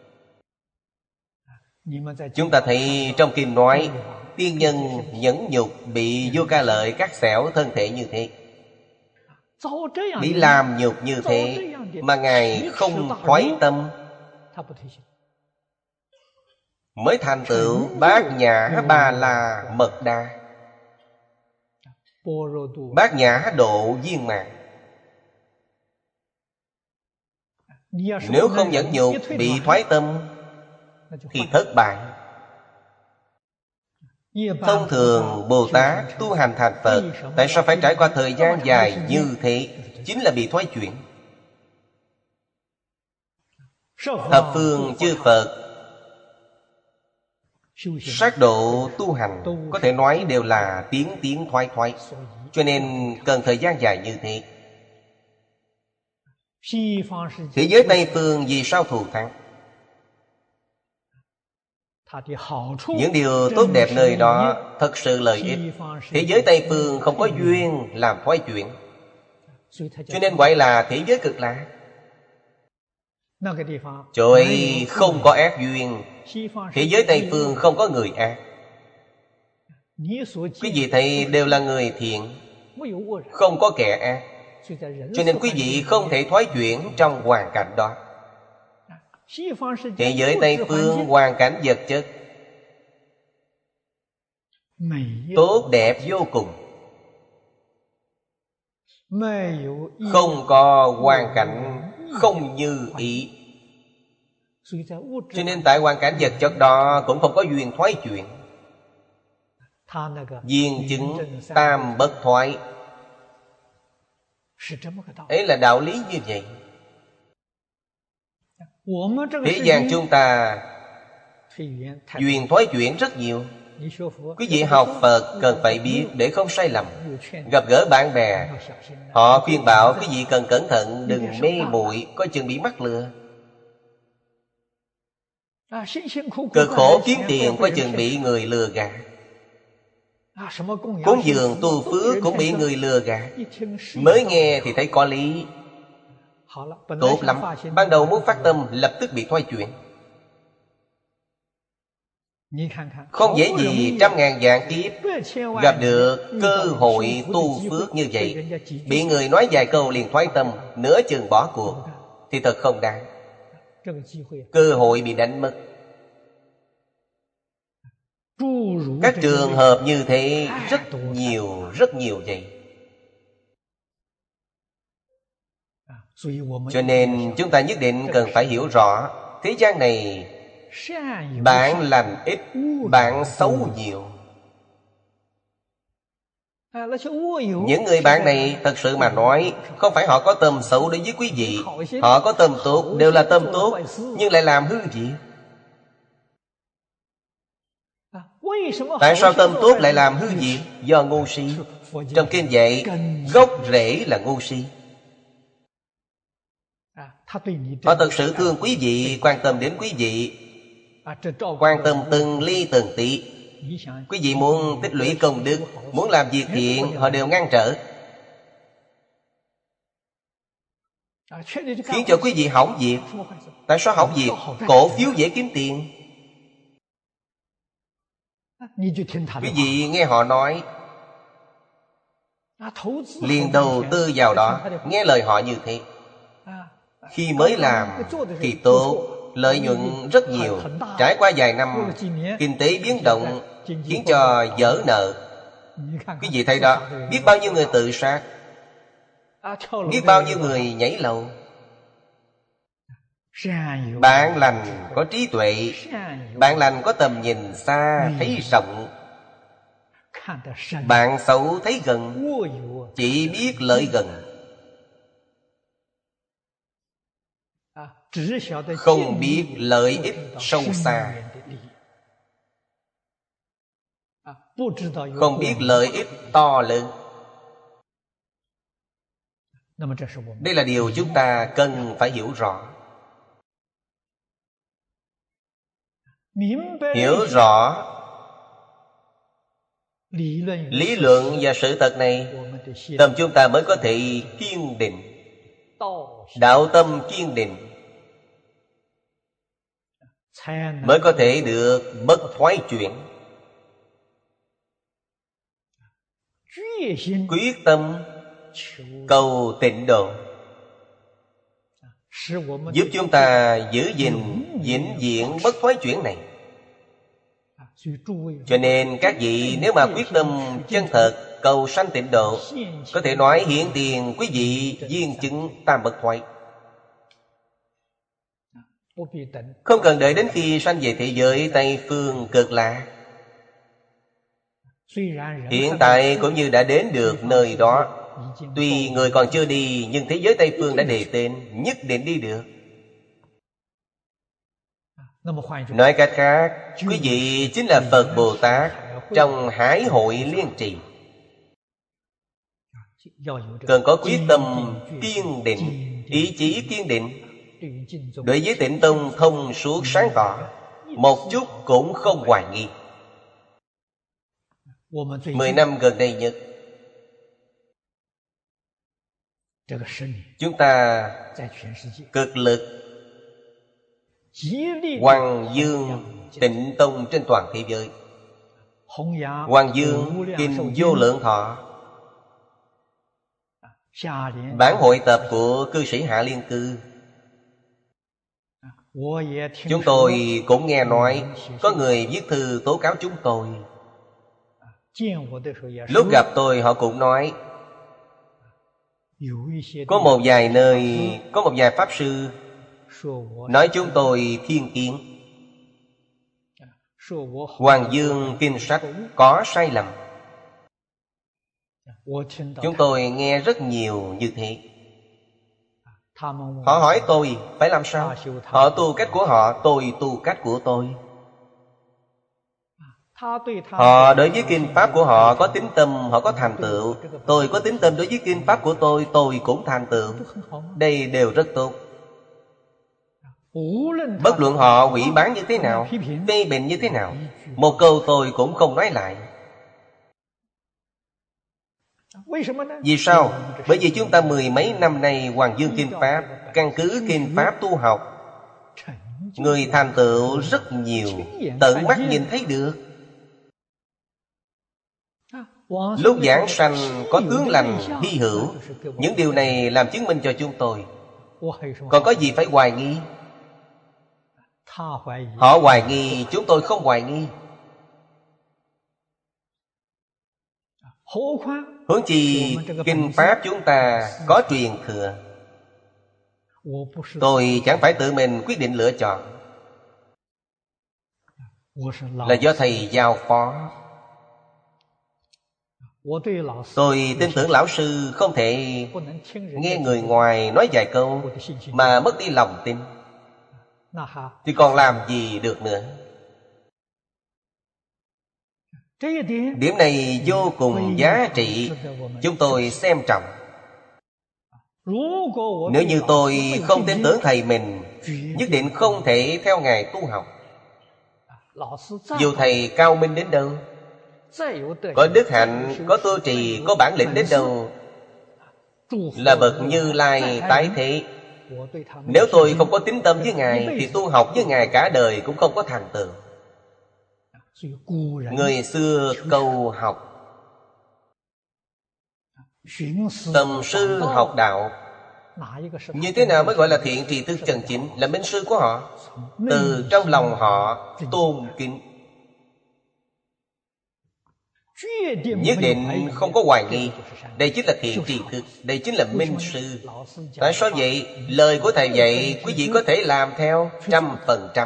Chúng ta thấy trong kinh nói tiên nhân nhẫn nhục bị Vua Ca Lợi cắt xẻo thân thể như thế, bị làm nhục như thế mà Ngài không thoái tâm, mới thành tựu Bát Nhã Ba La Mật Đa, Bát Nhã Độ Viên Mãn. Nếu không nhẫn nhục bị thoái tâm thì thất bại. Thông thường Bồ Tát tu hành thành Phật, tại sao phải trải qua thời gian dài như thế? Chính là bị thoái chuyển. Thập phương chư Phật sát độ tu hành có thể nói đều là tiến tiến thoái thoái, cho nên cần thời gian dài như thế. Thế giới Tây Phương vì sao thù thắng? Những điều tốt đẹp nơi đó thật sự lợi ích. Thế giới Tây Phương không có duyên làm thoái chuyển, cho nên gọi là thế giới Cực Lạc. Chỗ ấy không có ác duyên. Thế giới Tây Phương không có người ác. Quý vị thấy đều là người thiện, không có kẻ ác. Cho nên quý vị không thể thoái chuyển trong hoàn cảnh đó. Thế giới Tây Phương hoàn cảnh vật chất tốt đẹp vô cùng, không có hoàn cảnh không như ý. Cho nên tại hoàn cảnh vật chất đó cũng không có duyên thoái chuyển. Viên chứng tam bất thoái, ấy là đạo lý như vậy. Thế gian chúng ta duyên thoái chuyển rất nhiều. Quý vị học Phật cần phải biết để không sai lầm. Gặp gỡ bạn bè, họ khuyên bảo quý vị cần cẩn thận, đừng mê muội, có chừng bị mắc lừa. Cực khổ kiếm tiền, có chừng bị người lừa gạt. Cúng dường tu phước cũng bị người lừa gạt. Mới nghe thì thấy có lý, tốt lắm. Ban đầu muốn phát tâm, lập tức bị thoái chuyển. Không dễ gì trăm ngàn vạn kiếp gặp được cơ hội tu phước như vậy, bị người nói vài câu liền thoái tâm, nửa chừng bỏ cuộc, thì thật không đáng. Cơ hội bị đánh mất. Các trường hợp như thế rất nhiều, rất nhiều vậy. Cho nên chúng ta nhất định cần phải hiểu rõ, thế gian này bạn lành ít, bạn xấu nhiều. Những người bạn này thật sự mà nói, không phải họ có tâm xấu đối với quý vị, họ có tâm tốt, đều là tâm tốt, nhưng lại làm hư việc. Tại sao tâm tốt lại làm hư việc? Do ngu si. Trong kinh dạy, gốc rễ là ngu si. Họ thật sự thương quý vị, quan tâm đến quý vị, quan tâm từng ly từng tí. Quý vị muốn tích lũy công đức, muốn làm việc thiện, họ đều ngăn trở, khiến cho quý vị hỏng việc. Tại sao hỏng việc? Cổ phiếu dễ kiếm tiền. Quý vị nghe họ nói, liền đầu tư vào đó, nghe lời họ như thế. Khi mới làm thì tốt, lợi nhuận rất nhiều. Trải qua vài năm, kinh tế biến động khiến cho vỡ nợ. Quý vị thấy đó, biết bao nhiêu người tự sát, biết bao nhiêu người nhảy lầu. Bạn lành có trí tuệ, bạn lành có tầm nhìn xa, thấy rộng. Bạn xấu thấy gần, chỉ biết lợi gần, không biết lợi ích sâu xa, không biết lợi ích to lớn. Đây là điều chúng ta cần phải hiểu rõ. Hiểu rõ lý luận và sự thật này, tâm chúng ta mới có thể kiên định. Đạo tâm kiên định mới có thể được bất thoái chuyển. Quyết tâm cầu tịnh độ, giúp chúng ta giữ gìn vĩnh viễn bất thoái chuyển này. Cho nên các vị nếu mà quyết tâm chân thật cầu sanh tịnh độ, có thể nói hiện tiền quý vị viên chứng tam bất thoái. Không cần đợi đến khi sanh về thế giới Tây Phương Cực Lạc. Hiện tại cũng như đã đến được nơi đó. Tuy người còn chưa đi, nhưng thế giới Tây Phương đã đề tên, nhất định đi được. Nói cách khác, quý vị chính là Phật Bồ Tát trong Hải hội Liên Trì. Cần có quyết tâm kiên định. ý chí kiên định. Đối với Tịnh Tông thông suốt sáng tỏ, một chút cũng không hoài nghi. Mười năm gần đây nhất, chúng ta cực lực hoằng dương Tịnh Tông trên toàn thế giới, hoằng dương Kinh Vô Lượng Thọ. Bản hội tập của cư sĩ Hạ Liên Cư, chúng tôi cũng nghe nói có người viết thư tố cáo chúng tôi. Lúc gặp tôi họ cũng nói, có một vài nơi, có một vài pháp sư nói chúng tôi thiên kiến, hoằng dương kinh sách có sai lầm. Chúng tôi nghe rất nhiều như thế. Họ hỏi tôi phải làm sao. Họ tu cách của họ, tôi tu cách của tôi. Họ đối với kinh pháp của họ có tín tâm, họ có thành tựu. Tôi có tín tâm đối với kinh pháp của tôi, tôi cũng thành tựu. Đây đều rất tốt. Bất luận họ hủy bán như thế nào, phê bình như thế nào, một câu tôi cũng không nói lại. Vì sao? Bởi vì chúng ta mười mấy năm nay hoằng dương kinh pháp, căn cứ kinh pháp tu học, người thành tựu rất nhiều, tận mắt nhìn thấy được. Lúc giảng sanh có tướng lành hy hữu, những điều này làm chứng minh cho chúng tôi. Còn có gì phải hoài nghi? Họ hoài nghi, chúng tôi không hoài nghi. Huống chi kinh pháp chúng ta có truyền thừa. Tôi chẳng phải tự mình quyết định lựa chọn, là do thầy giao phó. Tôi tin tưởng lão sư không thể nghe người ngoài nói vài câu mà mất đi lòng tin, thì còn làm gì được nữa. Điểm này vô cùng giá trị, chúng tôi xem trọng. Nếu như tôi không tin tưởng thầy mình, nhất định không thể theo ngài tu học. Dù thầy cao minh đến đâu, có đức hạnh, có tu trì, có bản lĩnh đến đâu, là bậc Như Lai tái thế, nếu tôi không có tín tâm với ngài, thì tu học với ngài cả đời cũng không có thành tựu. Người xưa câu học, tầm sư học đạo. Như thế nào mới gọi là thiện trì thức chân chính? Là minh sư của họ, từ trong lòng họ tôn kính, nhất định không có hoài nghi. Đây chính là thiện trì thức, đây chính là minh sư. Tại sao vậy? Lời của thầy dạy, quý vị có thể làm theo trăm phần trăm.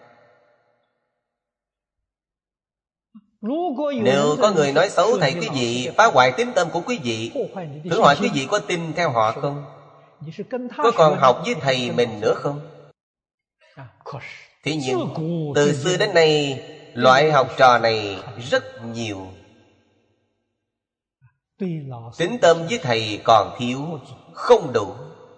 Nếu có người nói xấu thầy quý vị, phá hoại tín tâm của quý vị, thử hỏi quý vị có tin theo họ không? Có còn học với thầy mình nữa không? Thế nhưng từ xưa đến nay, loại học trò này rất nhiều. Tín tâm với thầy còn thiếu, không đủ.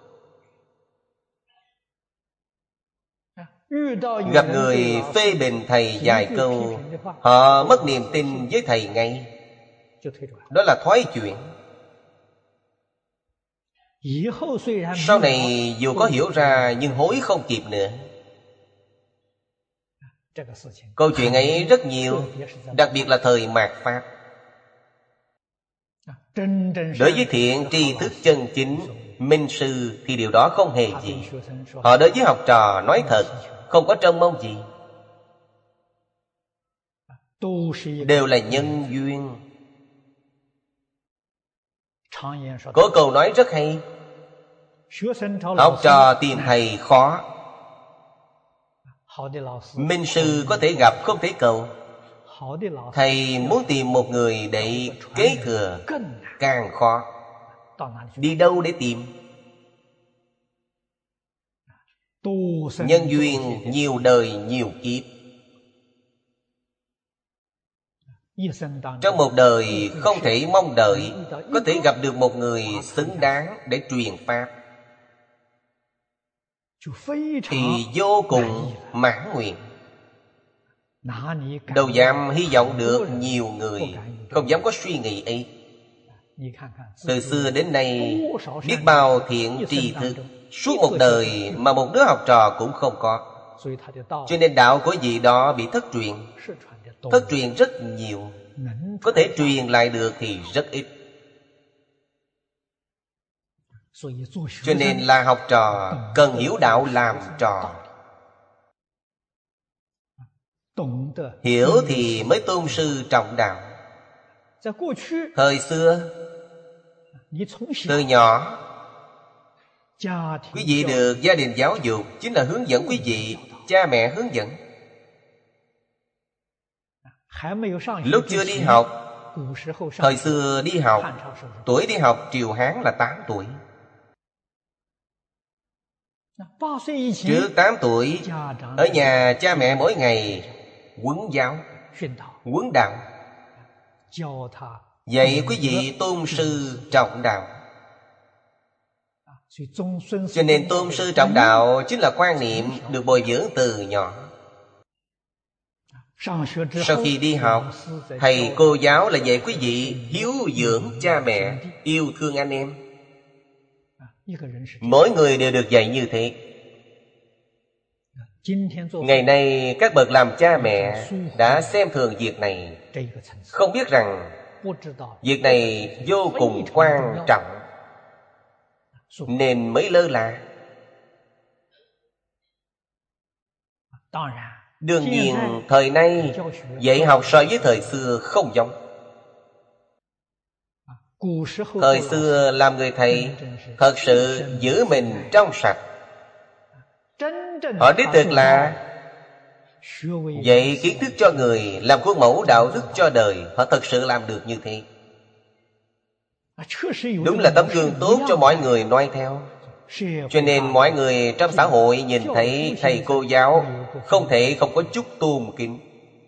Gặp người phê bình thầy vài câu, họ mất niềm tin với thầy ngay. Đó là thoái chuyển. Sau này dù có hiểu ra, nhưng hối không kịp nữa. Câu chuyện ấy rất nhiều, đặc biệt là thời mạt Pháp. Đối với thiện tri thức chân chính, minh sư, thì điều đó không hề gì. Họ đối với học trò nói thật, không có trông mong gì, đều là nhân duyên. Có câu nói rất hay, học trò tìm thầy khó, minh sư có thể gặp không thể cầu. Thầy muốn tìm một người để kế thừa càng khó. Đi đâu để tìm? Nhân duyên nhiều đời nhiều kiếp. Trong một đời không thể mong đợi có thể gặp được một người xứng đáng để truyền pháp. thì vô cùng mãn nguyện. Đâu dám hy vọng được nhiều người, không dám có suy nghĩ ấy. Từ xưa đến nay, biết bao thiện tri thức, suốt một đời mà một đứa học trò cũng không có. Cho nên đạo của vị đó bị thất truyền. Thất truyền rất nhiều, có thể truyền lại được thì rất ít. Cho nên là học trò cần hiểu đạo làm trò. Hiểu thì mới tôn sư trọng đạo. Thời xưa, từ nhỏ, quý vị được gia đình giáo dục chính là hướng dẫn quý vị, cha mẹ hướng dẫn. Lúc chưa đi học, thời xưa đi học, tuổi đi học Triều Hán là tám tuổi. Trước tám tuổi, ở nhà cha mẹ mỗi ngày huấn giáo, huấn đạo, dạy quý vị tôn sư trọng đạo. Cho nên tôn sư trọng đạo chính là quan niệm được bồi dưỡng từ nhỏ. Sau khi đi học, thầy cô giáo là dạy quý vị hiếu dưỡng cha mẹ, yêu thương anh em. Mỗi người đều được dạy như thế. Ngày nay các bậc làm cha mẹ đã xem thường việc này, không biết rằng việc này vô cùng quan trọng, nên mới lơ là. Đương nhiên thời nay dạy học so với thời xưa không giống. Thời xưa làm người thầy thật sự giữ mình trong sạch. Họ đích thực là dạy kiến thức cho người, làm khuôn mẫu đạo đức cho đời. Họ thật sự làm được như thế. Đúng là tấm gương tốt cho mọi người noi theo. Cho nên mọi người trong xã hội nhìn thấy thầy cô giáo không thể không có chút tôn kính.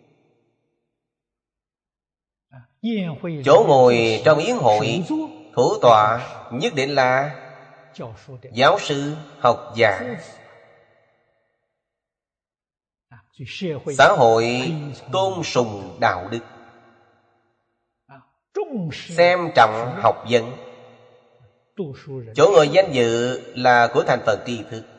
Chỗ ngồi trong yến hội, thủ tọa nhất định là giáo sư, học giả. Xã hội tôn sùng đạo đức, xem trọng học vấn. Chỗ ngồi danh dự là của thành phần tri thức.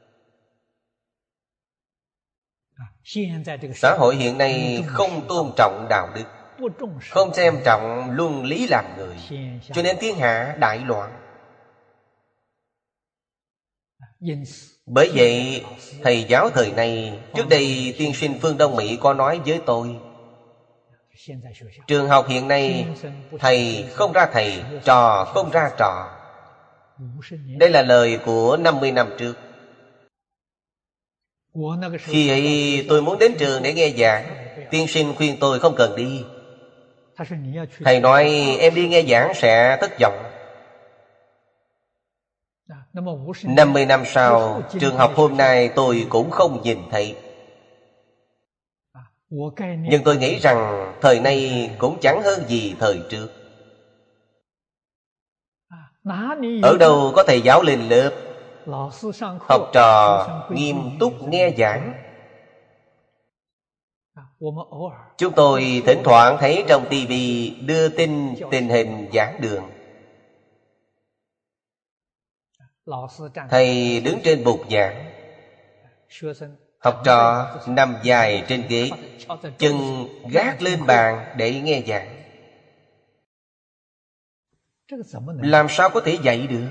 Xã hội hiện nay không tôn trọng đạo đức, không xem trọng luân lý làm người, cho nên thiên hạ đại loạn. Bởi vậy thầy giáo thời nay, trước đây tiên sinh Phương Đông Mỹ có nói với tôi, trường học hiện nay thầy không ra thầy, trò không ra trò. Đây là lời của năm mươi năm trước. Khi ấy tôi muốn đến trường để nghe giảng, tiên sinh khuyên tôi không cần đi. Thầy nói em đi nghe giảng sẽ thất vọng. Năm mươi năm sau, trường học hôm nay tôi cũng không nhìn thấy. Nhưng tôi nghĩ rằng thời nay cũng chẳng hơn gì thời trước. Ở đâu có thầy giáo lên lớp, học trò nghiêm túc nghe giảng. Chúng tôi thỉnh thoảng thấy trong tivi đưa tin tình hình giảng đường. Thầy đứng trên bục giảng, học trò nằm dài trên ghế, chân gác lên bàn để nghe giảng. Làm sao có thể dạy được?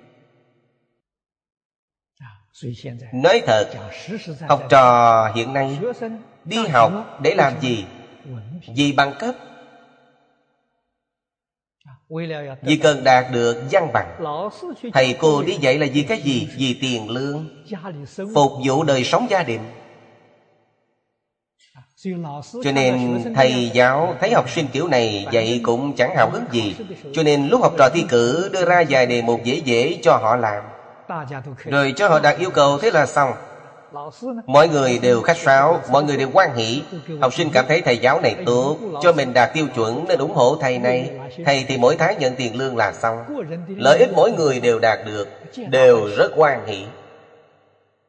Nói thật, học trò hiện nay đi học để làm gì? Vì bằng cấp, vì cần đạt được văn bằng. Thầy cô đi dạy là vì cái gì? Vì tiền lương, phục vụ đời sống gia đình. Cho nên thầy giáo thấy học sinh kiểu này dạy cũng chẳng hào hứng gì. Cho nên lúc học trò thi cử đưa ra vài đề mục dễ dễ cho họ làm, rồi cho họ đặt yêu cầu, thế là xong. Mọi người đều khách sáo, mọi người đều hoan hỷ. Học sinh cảm thấy thầy giáo này tốt, cho mình đạt tiêu chuẩn nên ủng hộ thầy này. Thầy thì mỗi tháng nhận tiền lương là xong. Lợi ích mỗi người đều đạt được, đều rất hoan hỷ.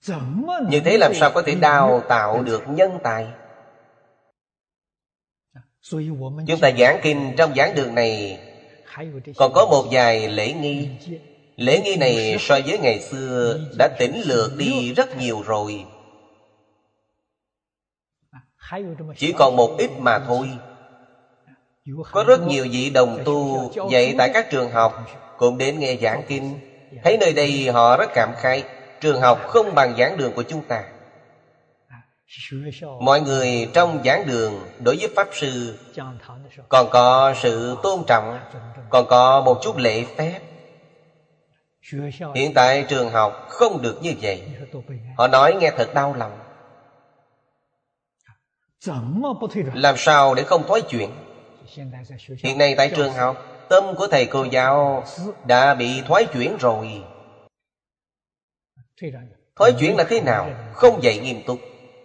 Như thế làm sao có thể đào tạo được nhân tài? Chúng ta giảng kinh trong giảng đường này còn có một vài lễ nghi. Lễ nghi này so với ngày xưa đã tỉnh lược đi rất nhiều rồi. Chỉ còn một ít mà thôi. Có rất nhiều vị đồng tu dạy tại các trường học cũng đến nghe giảng kinh. Thấy nơi đây họ rất cảm khái. Trường học không bằng giảng đường của chúng ta. Mọi người trong giảng đường đối với Pháp Sư còn có sự tôn trọng, còn có một chút lễ phép. Hiện tại trường học không được như vậy. Họ nói nghe thật đau lòng. Làm sao để không thoái chuyển? Hiện nay tại trường học, tâm của thầy cô giáo đã bị thoái chuyển rồi. Thoái chuyển là thế nào? Không dạy nghiêm túc,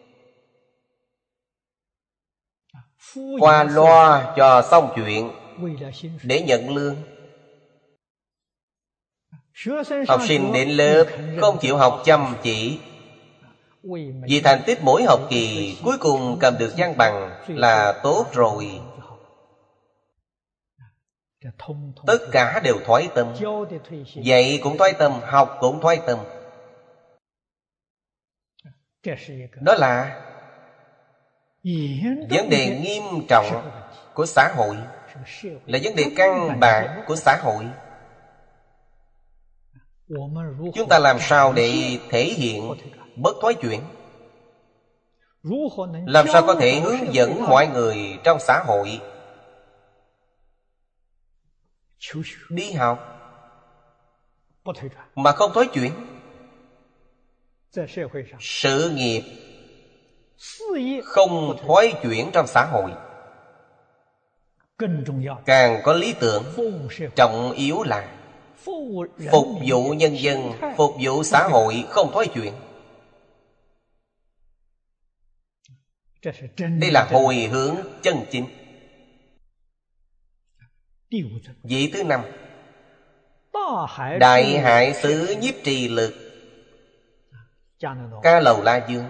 qua loa cho xong chuyện để nhận lương. Học sinh đến lớp không chịu học chăm chỉ, vì thành tích mỗi học kỳ cuối cùng cầm được văn bằng là tốt rồi. Tất cả đều thoái tâm. Dạy cũng thoái tâm, học cũng thoái tâm. Đó là vấn đề nghiêm trọng của xã hội, là vấn đề căn bản của xã hội. Chúng ta làm sao để thể hiện bất thoái chuyển? Làm sao có thể hướng dẫn mọi người trong xã hội đi học mà không thoái chuyển? Sự nghiệp không thoái chuyển trong xã hội, càng có lý tưởng. Trọng yếu là phục vụ nhân dân, phục vụ xã hội không thoái chuyển. Đây là hồi hướng chân chính. Vị thứ năm, Đại Hải xứ Nhiếp Trì Lực, Ca Lầu La Dương.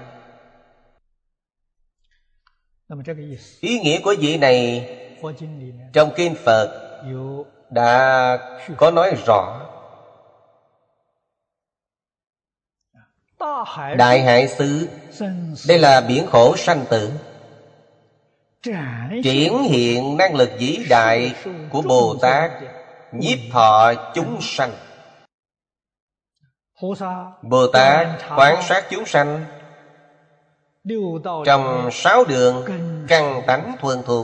Ý nghĩa của vị này trong kinh Phật đã có nói rõ. Đại Hải xứ, đây là biển khổ sanh tử, triển hiện năng lực vĩ đại của Bồ Tát nhiếp thọ chúng sanh. Bồ Tát quán sát chúng sanh trong sáu đường căn tánh thuần thuộc.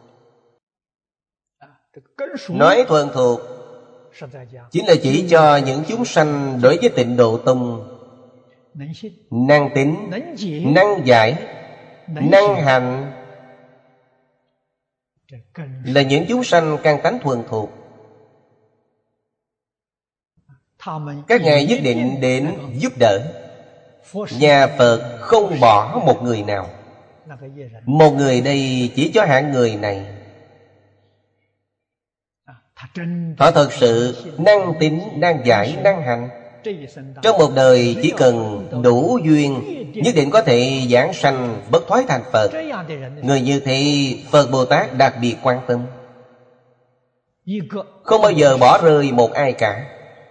Nói thuần thuộc chính là chỉ cho những chúng sanh đối với Tịnh Độ Tông năng tín, năng giải, năng hành, là những chúng sanh căn tánh thuần thuộc. Các ngài nhất định đến giúp đỡ. Nhà Phật không bỏ một người nào. Một người đây chỉ cho hạng người này. Họ thật sự năng tín, năng giải, năng hành. Trong một đời chỉ cần đủ duyên, nhất định có thể giảng sanh bất thoái thành Phật. Người như thế Phật Bồ Tát đặc biệt quan tâm, không bao giờ bỏ rơi một ai cả.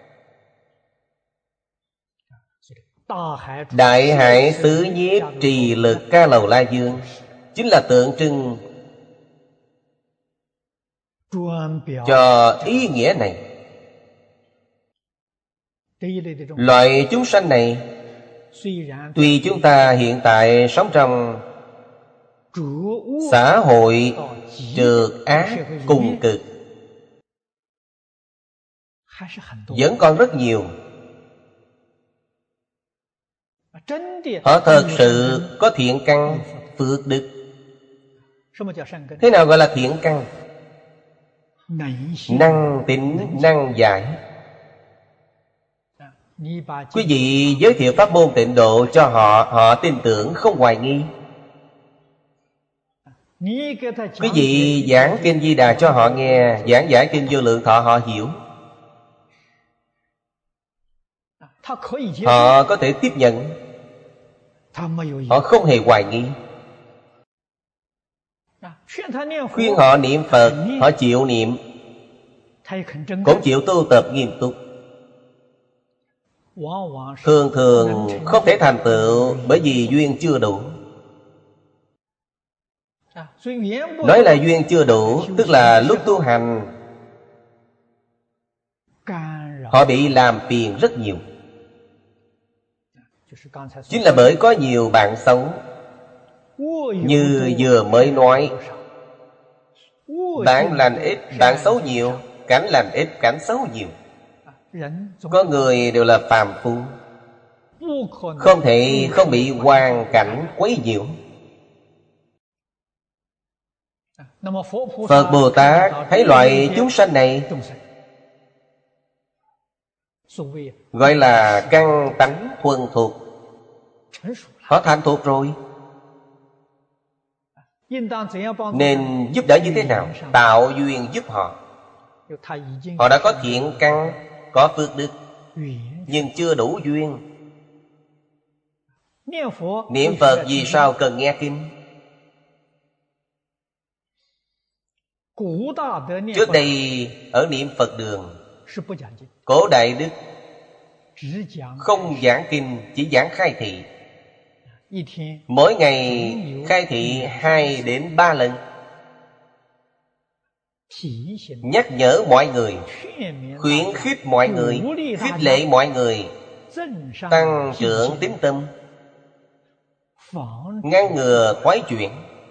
Đại Hải xứ Nhiếp Trì Lực Ca Lầu La Dương chính là tượng trưng cho ý nghĩa này. Loại chúng sanh này, tuy chúng ta hiện tại sống trong xã hội trượt ác cùng cực, vẫn còn rất nhiều. Họ thật sự có thiện căn, phước đức. Thế nào gọi là thiện căn? Năng tín, năng giải. Quý vị giới thiệu pháp môn Tịnh Độ cho họ, họ tin tưởng không hoài nghi. Quý vị giảng Kinh Di Đà cho họ nghe, giảng giải Kinh Vô Lượng Thọ họ hiểu. Họ có thể tiếp nhận. Họ không hề hoài nghi. Khuyên họ niệm Phật, họ chịu niệm, cũng chịu tu tập nghiêm túc. Thường thường không thể thành tựu bởi vì duyên chưa đủ. Nói là duyên chưa đủ, tức là lúc tu hành họ bị làm phiền rất nhiều. Chính là bởi có nhiều bạn xấu. Như vừa mới nói, bạn lành ít, bạn xấu nhiều, cảnh lành ít, cảnh xấu nhiều. Có người đều là phàm phu, không thể không bị hoàn cảnh quấy nhiễu. Phật Bồ Tát thấy loại chúng sanh này gọi là căn tánh thuần thuộc. Họ thành thuộc rồi, nên giúp đỡ như thế nào? Tạo duyên giúp họ. Họ đã có thiện căn, có phước đức, nhưng chưa đủ duyên. Niệm Phật vì sao cần nghe kinh? Trước đây ở niệm Phật đường, cổ Đại Đức không giảng kinh, chỉ giảng khai thị. Mỗi ngày khai thị hai đến ba lần, nhắc nhở mọi người, khuyến khích mọi người, khích lệ mọi người, tăng trưởng tín tâm, ngăn ngừa thoái chuyển.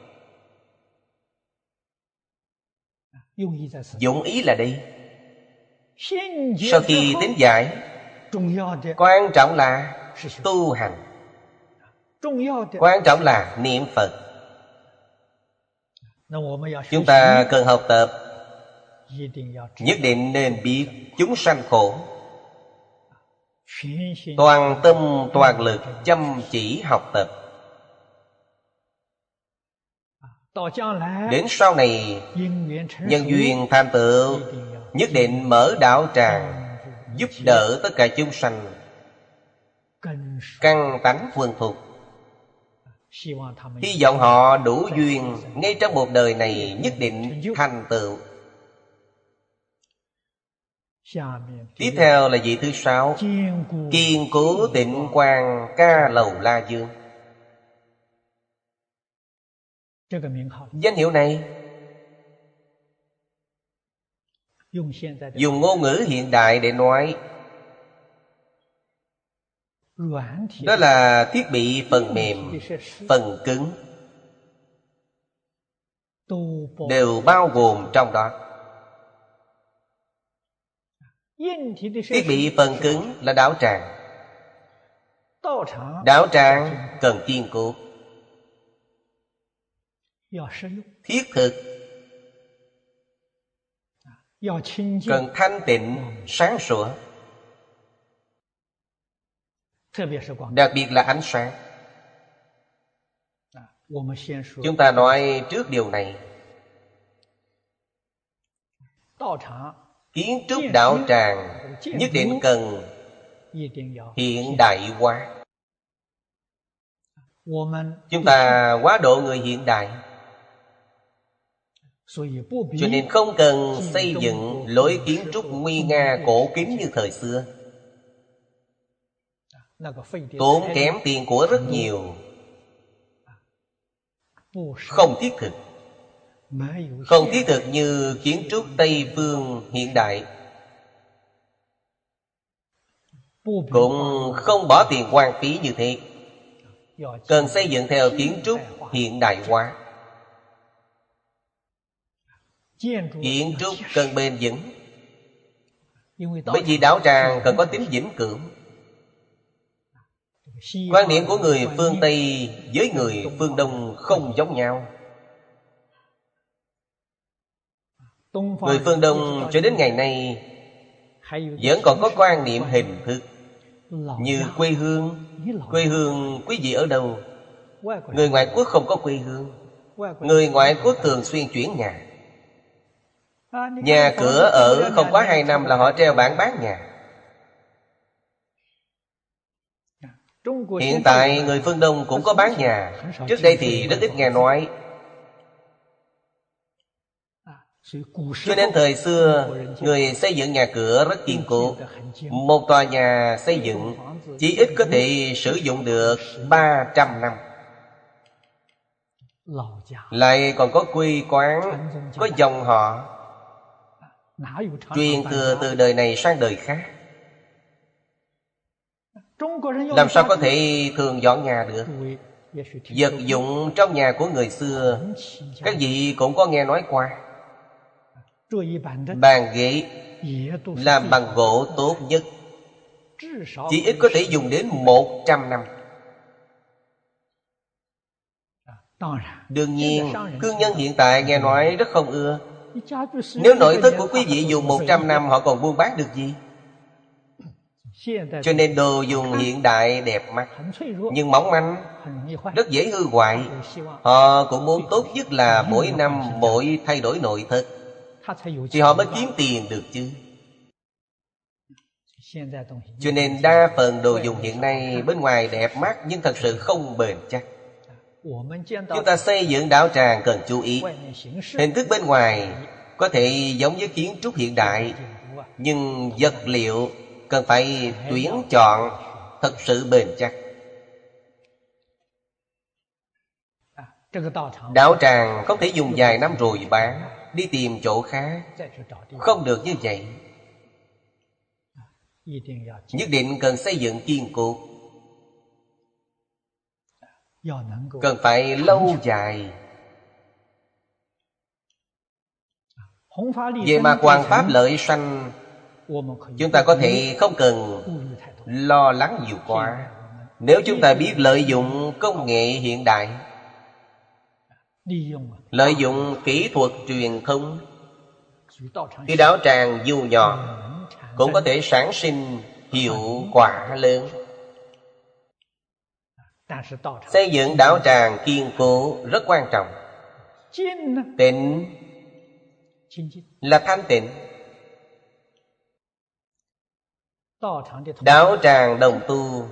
Dụng ý là đây. Sau khi tín giải, quan trọng là tu hành, quan trọng là niệm Phật. Chúng ta cần học tập, nhất định nên biết chúng sanh khổ, toàn tâm toàn lực chăm chỉ học tập. Đến sau này nhân duyên thành tựu, nhất định mở đạo tràng, giúp đỡ tất cả chúng sanh căn tánh thuần thục. Hy vọng họ đủ duyên, ngay trong một đời này nhất định thành tựu. Tiếp theo là vị thứ sáu, kiên cố tịnh quang Ca Lầu La Dương. Danh hiệu này dùng ngôn ngữ hiện đại để nói, đó là thiết bị phần mềm, phần cứng đều bao gồm trong đó. Thiết bị phần cứng là đạo tràng. Đạo tràng cần kiên cố, thiết thực, cần thanh tịnh, sáng sủa. Đặc biệt là ánh sáng. Chúng ta nói trước điều này. Kiến trúc đạo tràng nhất định cần hiện đại hóa. Chúng ta quá độ người hiện đại, cho nên không cần xây dựng lối kiến trúc nguy nga cổ kính như thời xưa. Tốn kém tiền của rất nhiều, không thiết thực. Không thiết thực như kiến trúc Tây phương hiện đại, cũng không bỏ tiền hoang phí như thế. Cần xây dựng theo kiến trúc hiện đại hóa. Kiến trúc cần bền vững, bởi vì đạo tràng cần có tính vĩnh cửu. Quan niệm của người phương Tây với người phương Đông không giống nhau. Người phương Đông cho đến ngày nay vẫn còn có quan niệm hình thức, như quê hương. Quê hương quý vị ở đâu? Người ngoại quốc không có quê hương. Người ngoại quốc thường xuyên chuyển nhà. Nhà cửa ở không quá hai năm là họ treo bảng bán nhà. Hiện tại người phương Đông cũng có bán nhà. Trước đây thì rất ít nghe nói. Cho nên thời xưa người xây dựng nhà cửa rất kiên cố. Một tòa nhà xây dựng chỉ ít có thể sử dụng được ba trăm năm. Lại còn có quê quán, có dòng họ, truyền thừa từ đời này sang đời khác. Làm sao có thể thường dọn nhà được? Vật dụng trong nhà của người xưa các vị cũng có nghe nói qua. Bàn ghế làm bằng gỗ tốt nhất, chỉ ít có thể dùng đến một trăm năm. Đương nhiên, cư nhân hiện tại nghe nói rất không ưa. Nếu nội thất của quý vị dùng một trăm năm, họ còn buôn bán được gì? Cho nên đồ dùng hiện đại đẹp mắt, nhưng mỏng manh, rất dễ hư hoại. Họ cũng muốn tốt nhất là mỗi năm mỗi thay đổi nội thất, thì họ mới kiếm tiền được chứ. Cho nên đa phần đồ dùng hiện nay bên ngoài đẹp mắt nhưng thật sự không bền chắc. Chúng ta xây dựng đạo tràng cần chú ý. Hình thức bên ngoài có thể giống với kiến trúc hiện đại, nhưng vật liệu cần phải tuyển chọn thật sự bền chắc. Đạo tràng không thể dùng vài năm rồi bán, đi tìm chỗ khác. Không được như vậy. Nhất định cần xây dựng kiên cố, cần phải lâu dài. Về mà hoàn pháp lợi sanh, chúng ta có thể không cần lo lắng nhiều quá. Nếu chúng ta biết lợi dụng công nghệ hiện đại, lợi dụng kỹ thuật truyền thông, thì đạo tràng dù nhỏ cũng có thể sản sinh hiệu quả lớn. Xây dựng đạo tràng kiên cố rất quan trọng. Tịnh là thanh tịnh. Đạo tràng đồng tu,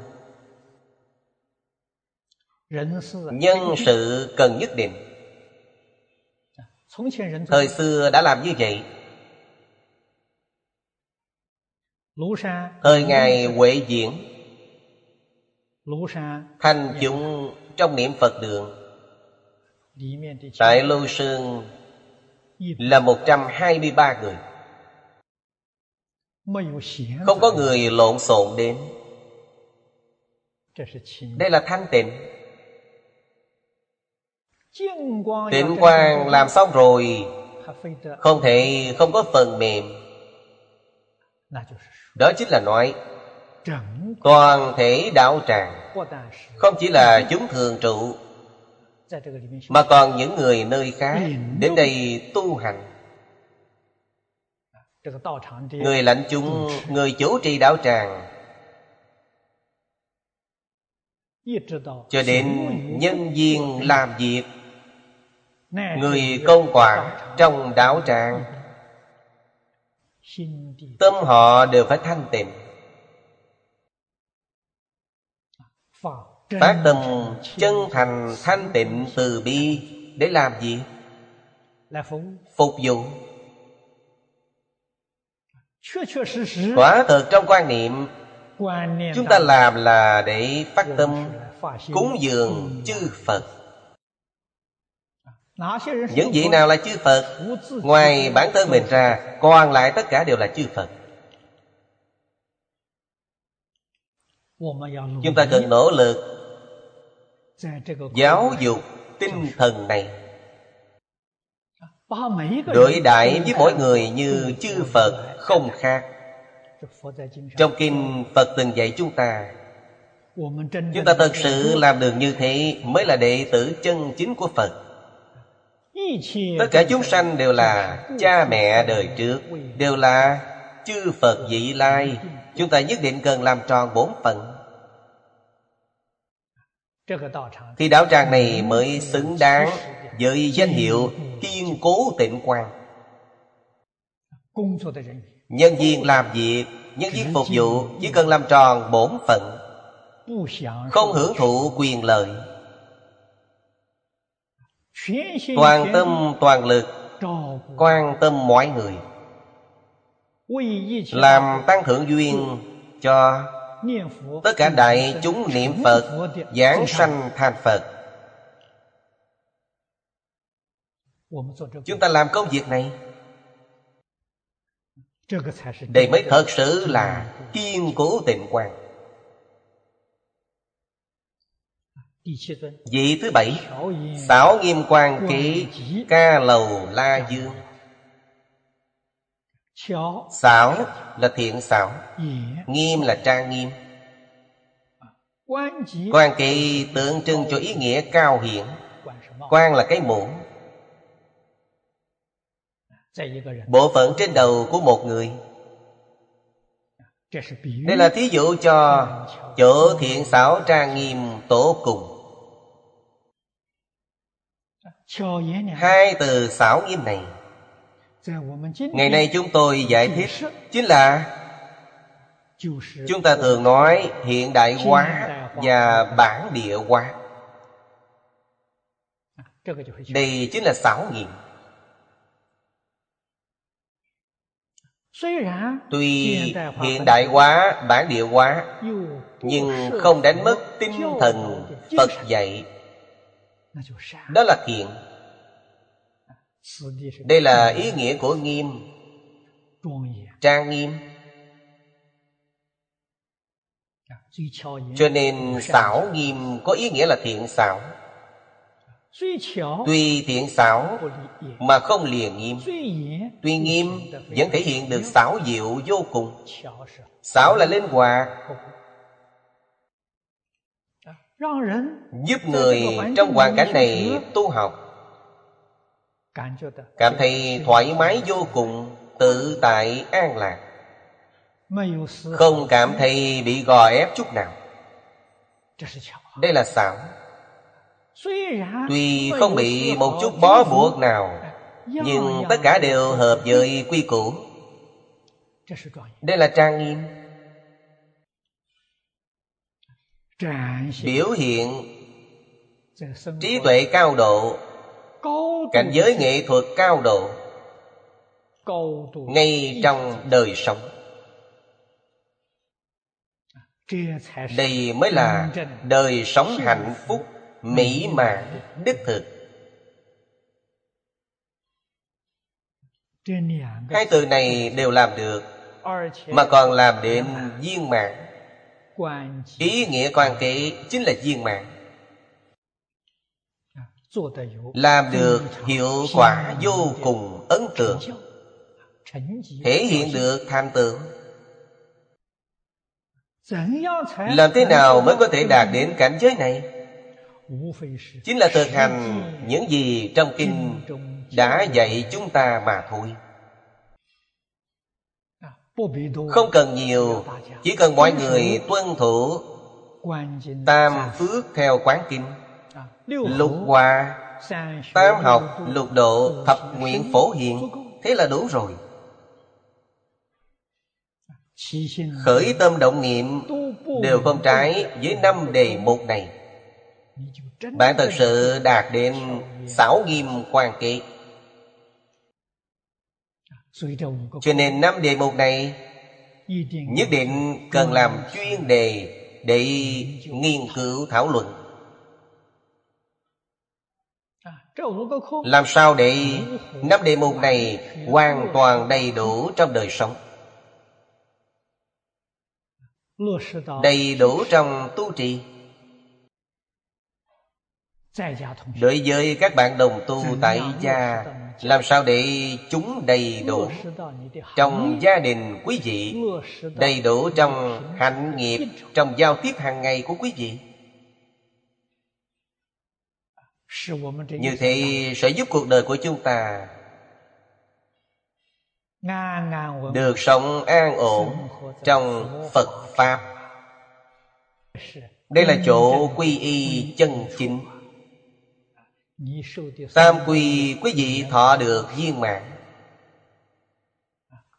nhân sự cần nhất định. Thời xưa đã làm như vậy. Thời ngài Huệ Diễn, thanh chúng trong niệm Phật đường tại Lưu Sơn là một trăm hai mươi ba người. Không có người lộn xộn đến. Đây là thanh tịnh. Tịnh quang làm xong rồi, không thể không có phần mềm. Đó chính là nói toàn thể đạo tràng, không chỉ là chúng thường trụ, mà còn những người nơi khác đến đây tu hành. Người lãnh chúng, người chủ trì đạo tràng, cho đến nhân viên làm việc, người công quản trong đạo tràng, tâm họ đều phải thanh tịnh. Phát tâm chân thành thanh tịnh từ bi để làm gì? Phục vụ. Quả thật trong quan niệm, chúng ta làm là để phát tâm cúng dường chư Phật. Những vị nào là chư Phật? Ngoài bản thân mình ra, còn lại tất cả đều là chư Phật. Chúng ta cần nỗ lực giáo dục tinh thần này, đối đãi với mỗi người như chư Phật không khác. Trong kinh Phật từng dạy chúng ta, chúng ta thật sự làm được như thế mới là đệ tử chân chính của Phật. Tất cả chúng sanh đều là cha mẹ đời trước, đều là chư Phật vị lai. Chúng ta nhất định cần làm tròn bổn phận, thì đạo tràng này mới xứng đáng với danh hiệu kiên cố tịnh quang. Nhân viên làm việc, nhân viên phục vụ chỉ cần làm tròn bổn phận, không hưởng thụ quyền lợi, toàn tâm toàn lực quan tâm mọi người, làm tăng thượng duyên cho tất cả đại chúng niệm Phật, giảng sanh thành Phật. Chúng ta làm công việc này, đây mới thật sự là kiên cố tịnh quan. Vị thứ bảy, Xảo Nghiêm Quan Ký Ca Lầu La Dương. Xảo là thiện xảo, nghiêm là trang nghiêm. Quan Ký tượng trưng cho ý nghĩa cao hiển. Quan là cái mũ, bộ phận trên đầu của một người. Đây là thí dụ cho chỗ thiện xảo trang nghiêm tổ cùng. Hai từ xảo nghiêm này, ngày nay chúng tôi giải thích chính là chúng ta thường nói hiện đại hóa và bản địa hóa. Đây chính là xảo nghiêm. Tuy hiện đại hóa, bản địa hóa, nhưng không đánh mất tinh thần Phật dạy. Đó là thiện. Đây là ý nghĩa của nghiêm, trang nghiêm. Cho nên xảo nghiêm có ý nghĩa là thiện xảo. Tuy thiện xảo mà không lìa nghiêm. Tuy nghiêm vẫn thể hiện được xảo diệu vô cùng. Xảo là linh hoạt, giúp người trong hoàn cảnh này tu học cảm thấy thoải mái vô cùng, tự tại an lạc, không cảm thấy bị gò ép chút nào. Đây là xảo. Tuy không bị một chút bó buộc nào, nhưng tất cả đều hợp với quy củ. Đây là trang nghiêm. Biểu hiện trí tuệ cao độ, cảnh giới nghệ thuật cao độ ngay trong đời sống. Đây mới là đời sống hạnh phúc, mỹ mãn, đích thực. Hai từ này đều làm được, mà còn làm đến viên mãn. Ý nghĩa quan ký chính là viên mãn. Làm được hiệu quả vô cùng ấn tượng, thể hiện được thành tựu. Làm thế nào mới có thể đạt đến cảnh giới này? Chính là thực hành những gì trong kinh đã dạy chúng ta mà thôi. Không cần nhiều, chỉ cần mọi người tuân thủ tam phước theo quán kinh, lục hòa, tam học, lục độ, thập nguyện phổ hiện, thế là đủ rồi. Khởi tâm động niệm đều không trái với năm đề mục này, bạn thật sự đạt đến xảo nghiêm quan ký. Cho nên năm đề mục này nhất định cần làm chuyên đề để nghiên cứu thảo luận. Làm sao để năm đề mục này hoàn toàn đầy đủ trong đời sống, đầy đủ trong tu trì. Đối với các bạn đồng tu tại gia, làm sao để chúng đầy đủ trong gia đình quý vị, đầy đủ trong hạnh nghiệp, trong giao tiếp hàng ngày của quý vị. Như thế sẽ giúp cuộc đời của chúng ta được sống an ổn trong Phật Pháp. Đây là chỗ quy y chân chính. Tam quy quý vị thọ được viên mãn,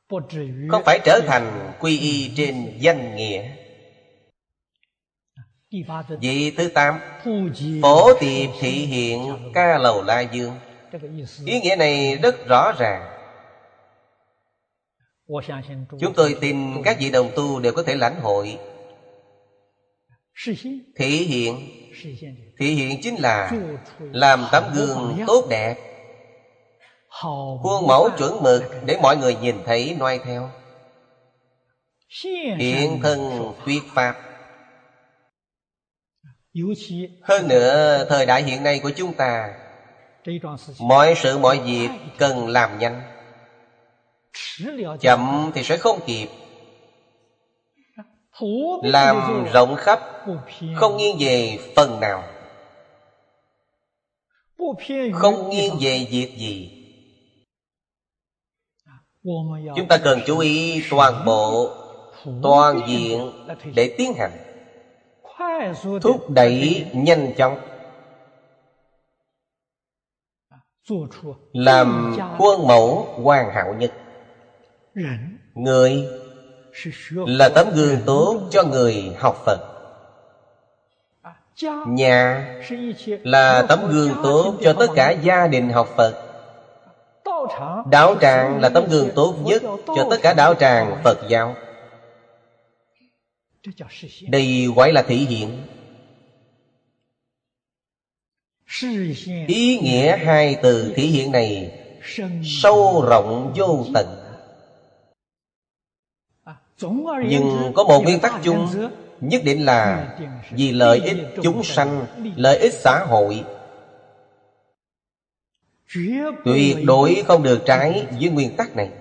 không phải trở thành quy y trên danh nghĩa. Vị thứ tám, phổ tiệp thị hiện Ca Lầu La Dương. Ý nghĩa này rất rõ ràng. Chúng tôi tin các vị đồng tu đều có thể lãnh hội. Thị hiện, thị hiện chính là làm tấm gương tốt đẹp, khuôn mẫu chuẩn mực để mọi người nhìn thấy noi theo. Hiện thân thuyết pháp. Hơn nữa, thời đại hiện nay của chúng ta, mọi sự mọi việc cần làm nhanh, chậm thì sẽ không kịp. Làm rộng khắp, không nghiêng về phần nào, không nghiêng về việc gì. Chúng ta cần chú ý toàn bộ, toàn diện để tiến hành, thúc đẩy nhanh chóng, làm khuôn mẫu hoàn hảo nhất. Người là tấm gương tốt cho người học Phật. Nhà là tấm gương tốt cho tất cả gia đình học Phật. Đạo tràng là tấm gương tốt nhất cho tất cả đạo tràng Phật giáo. Đây gọi là thị hiện. Ý nghĩa hai từ thị hiện này sâu rộng vô tận. Nhưng có một nguyên tắc chung, nhất định là vì lợi ích chúng sanh, lợi ích xã hội. Tuyệt đối không được trái với nguyên tắc này.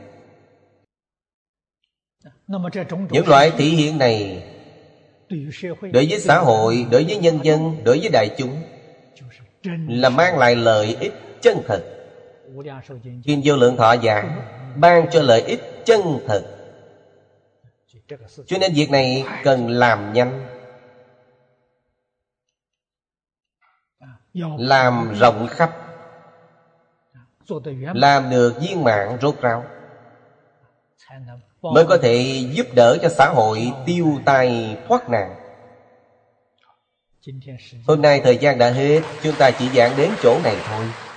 Những loại thị hiện này đối với xã hội, đối với nhân dân, đối với đại chúng là mang lại lợi ích chân thật. Kinh Vô Lượng Thọ giảng ban cho lợi ích chân thật. Cho nên việc này cần làm nhanh, làm rộng khắp, làm được viên mãn rốt ráo, mới có thể giúp đỡ cho xã hội tiêu tai thoát nạn. Hôm nay thời gian đã hết, chúng ta chỉ giảng đến chỗ này thôi.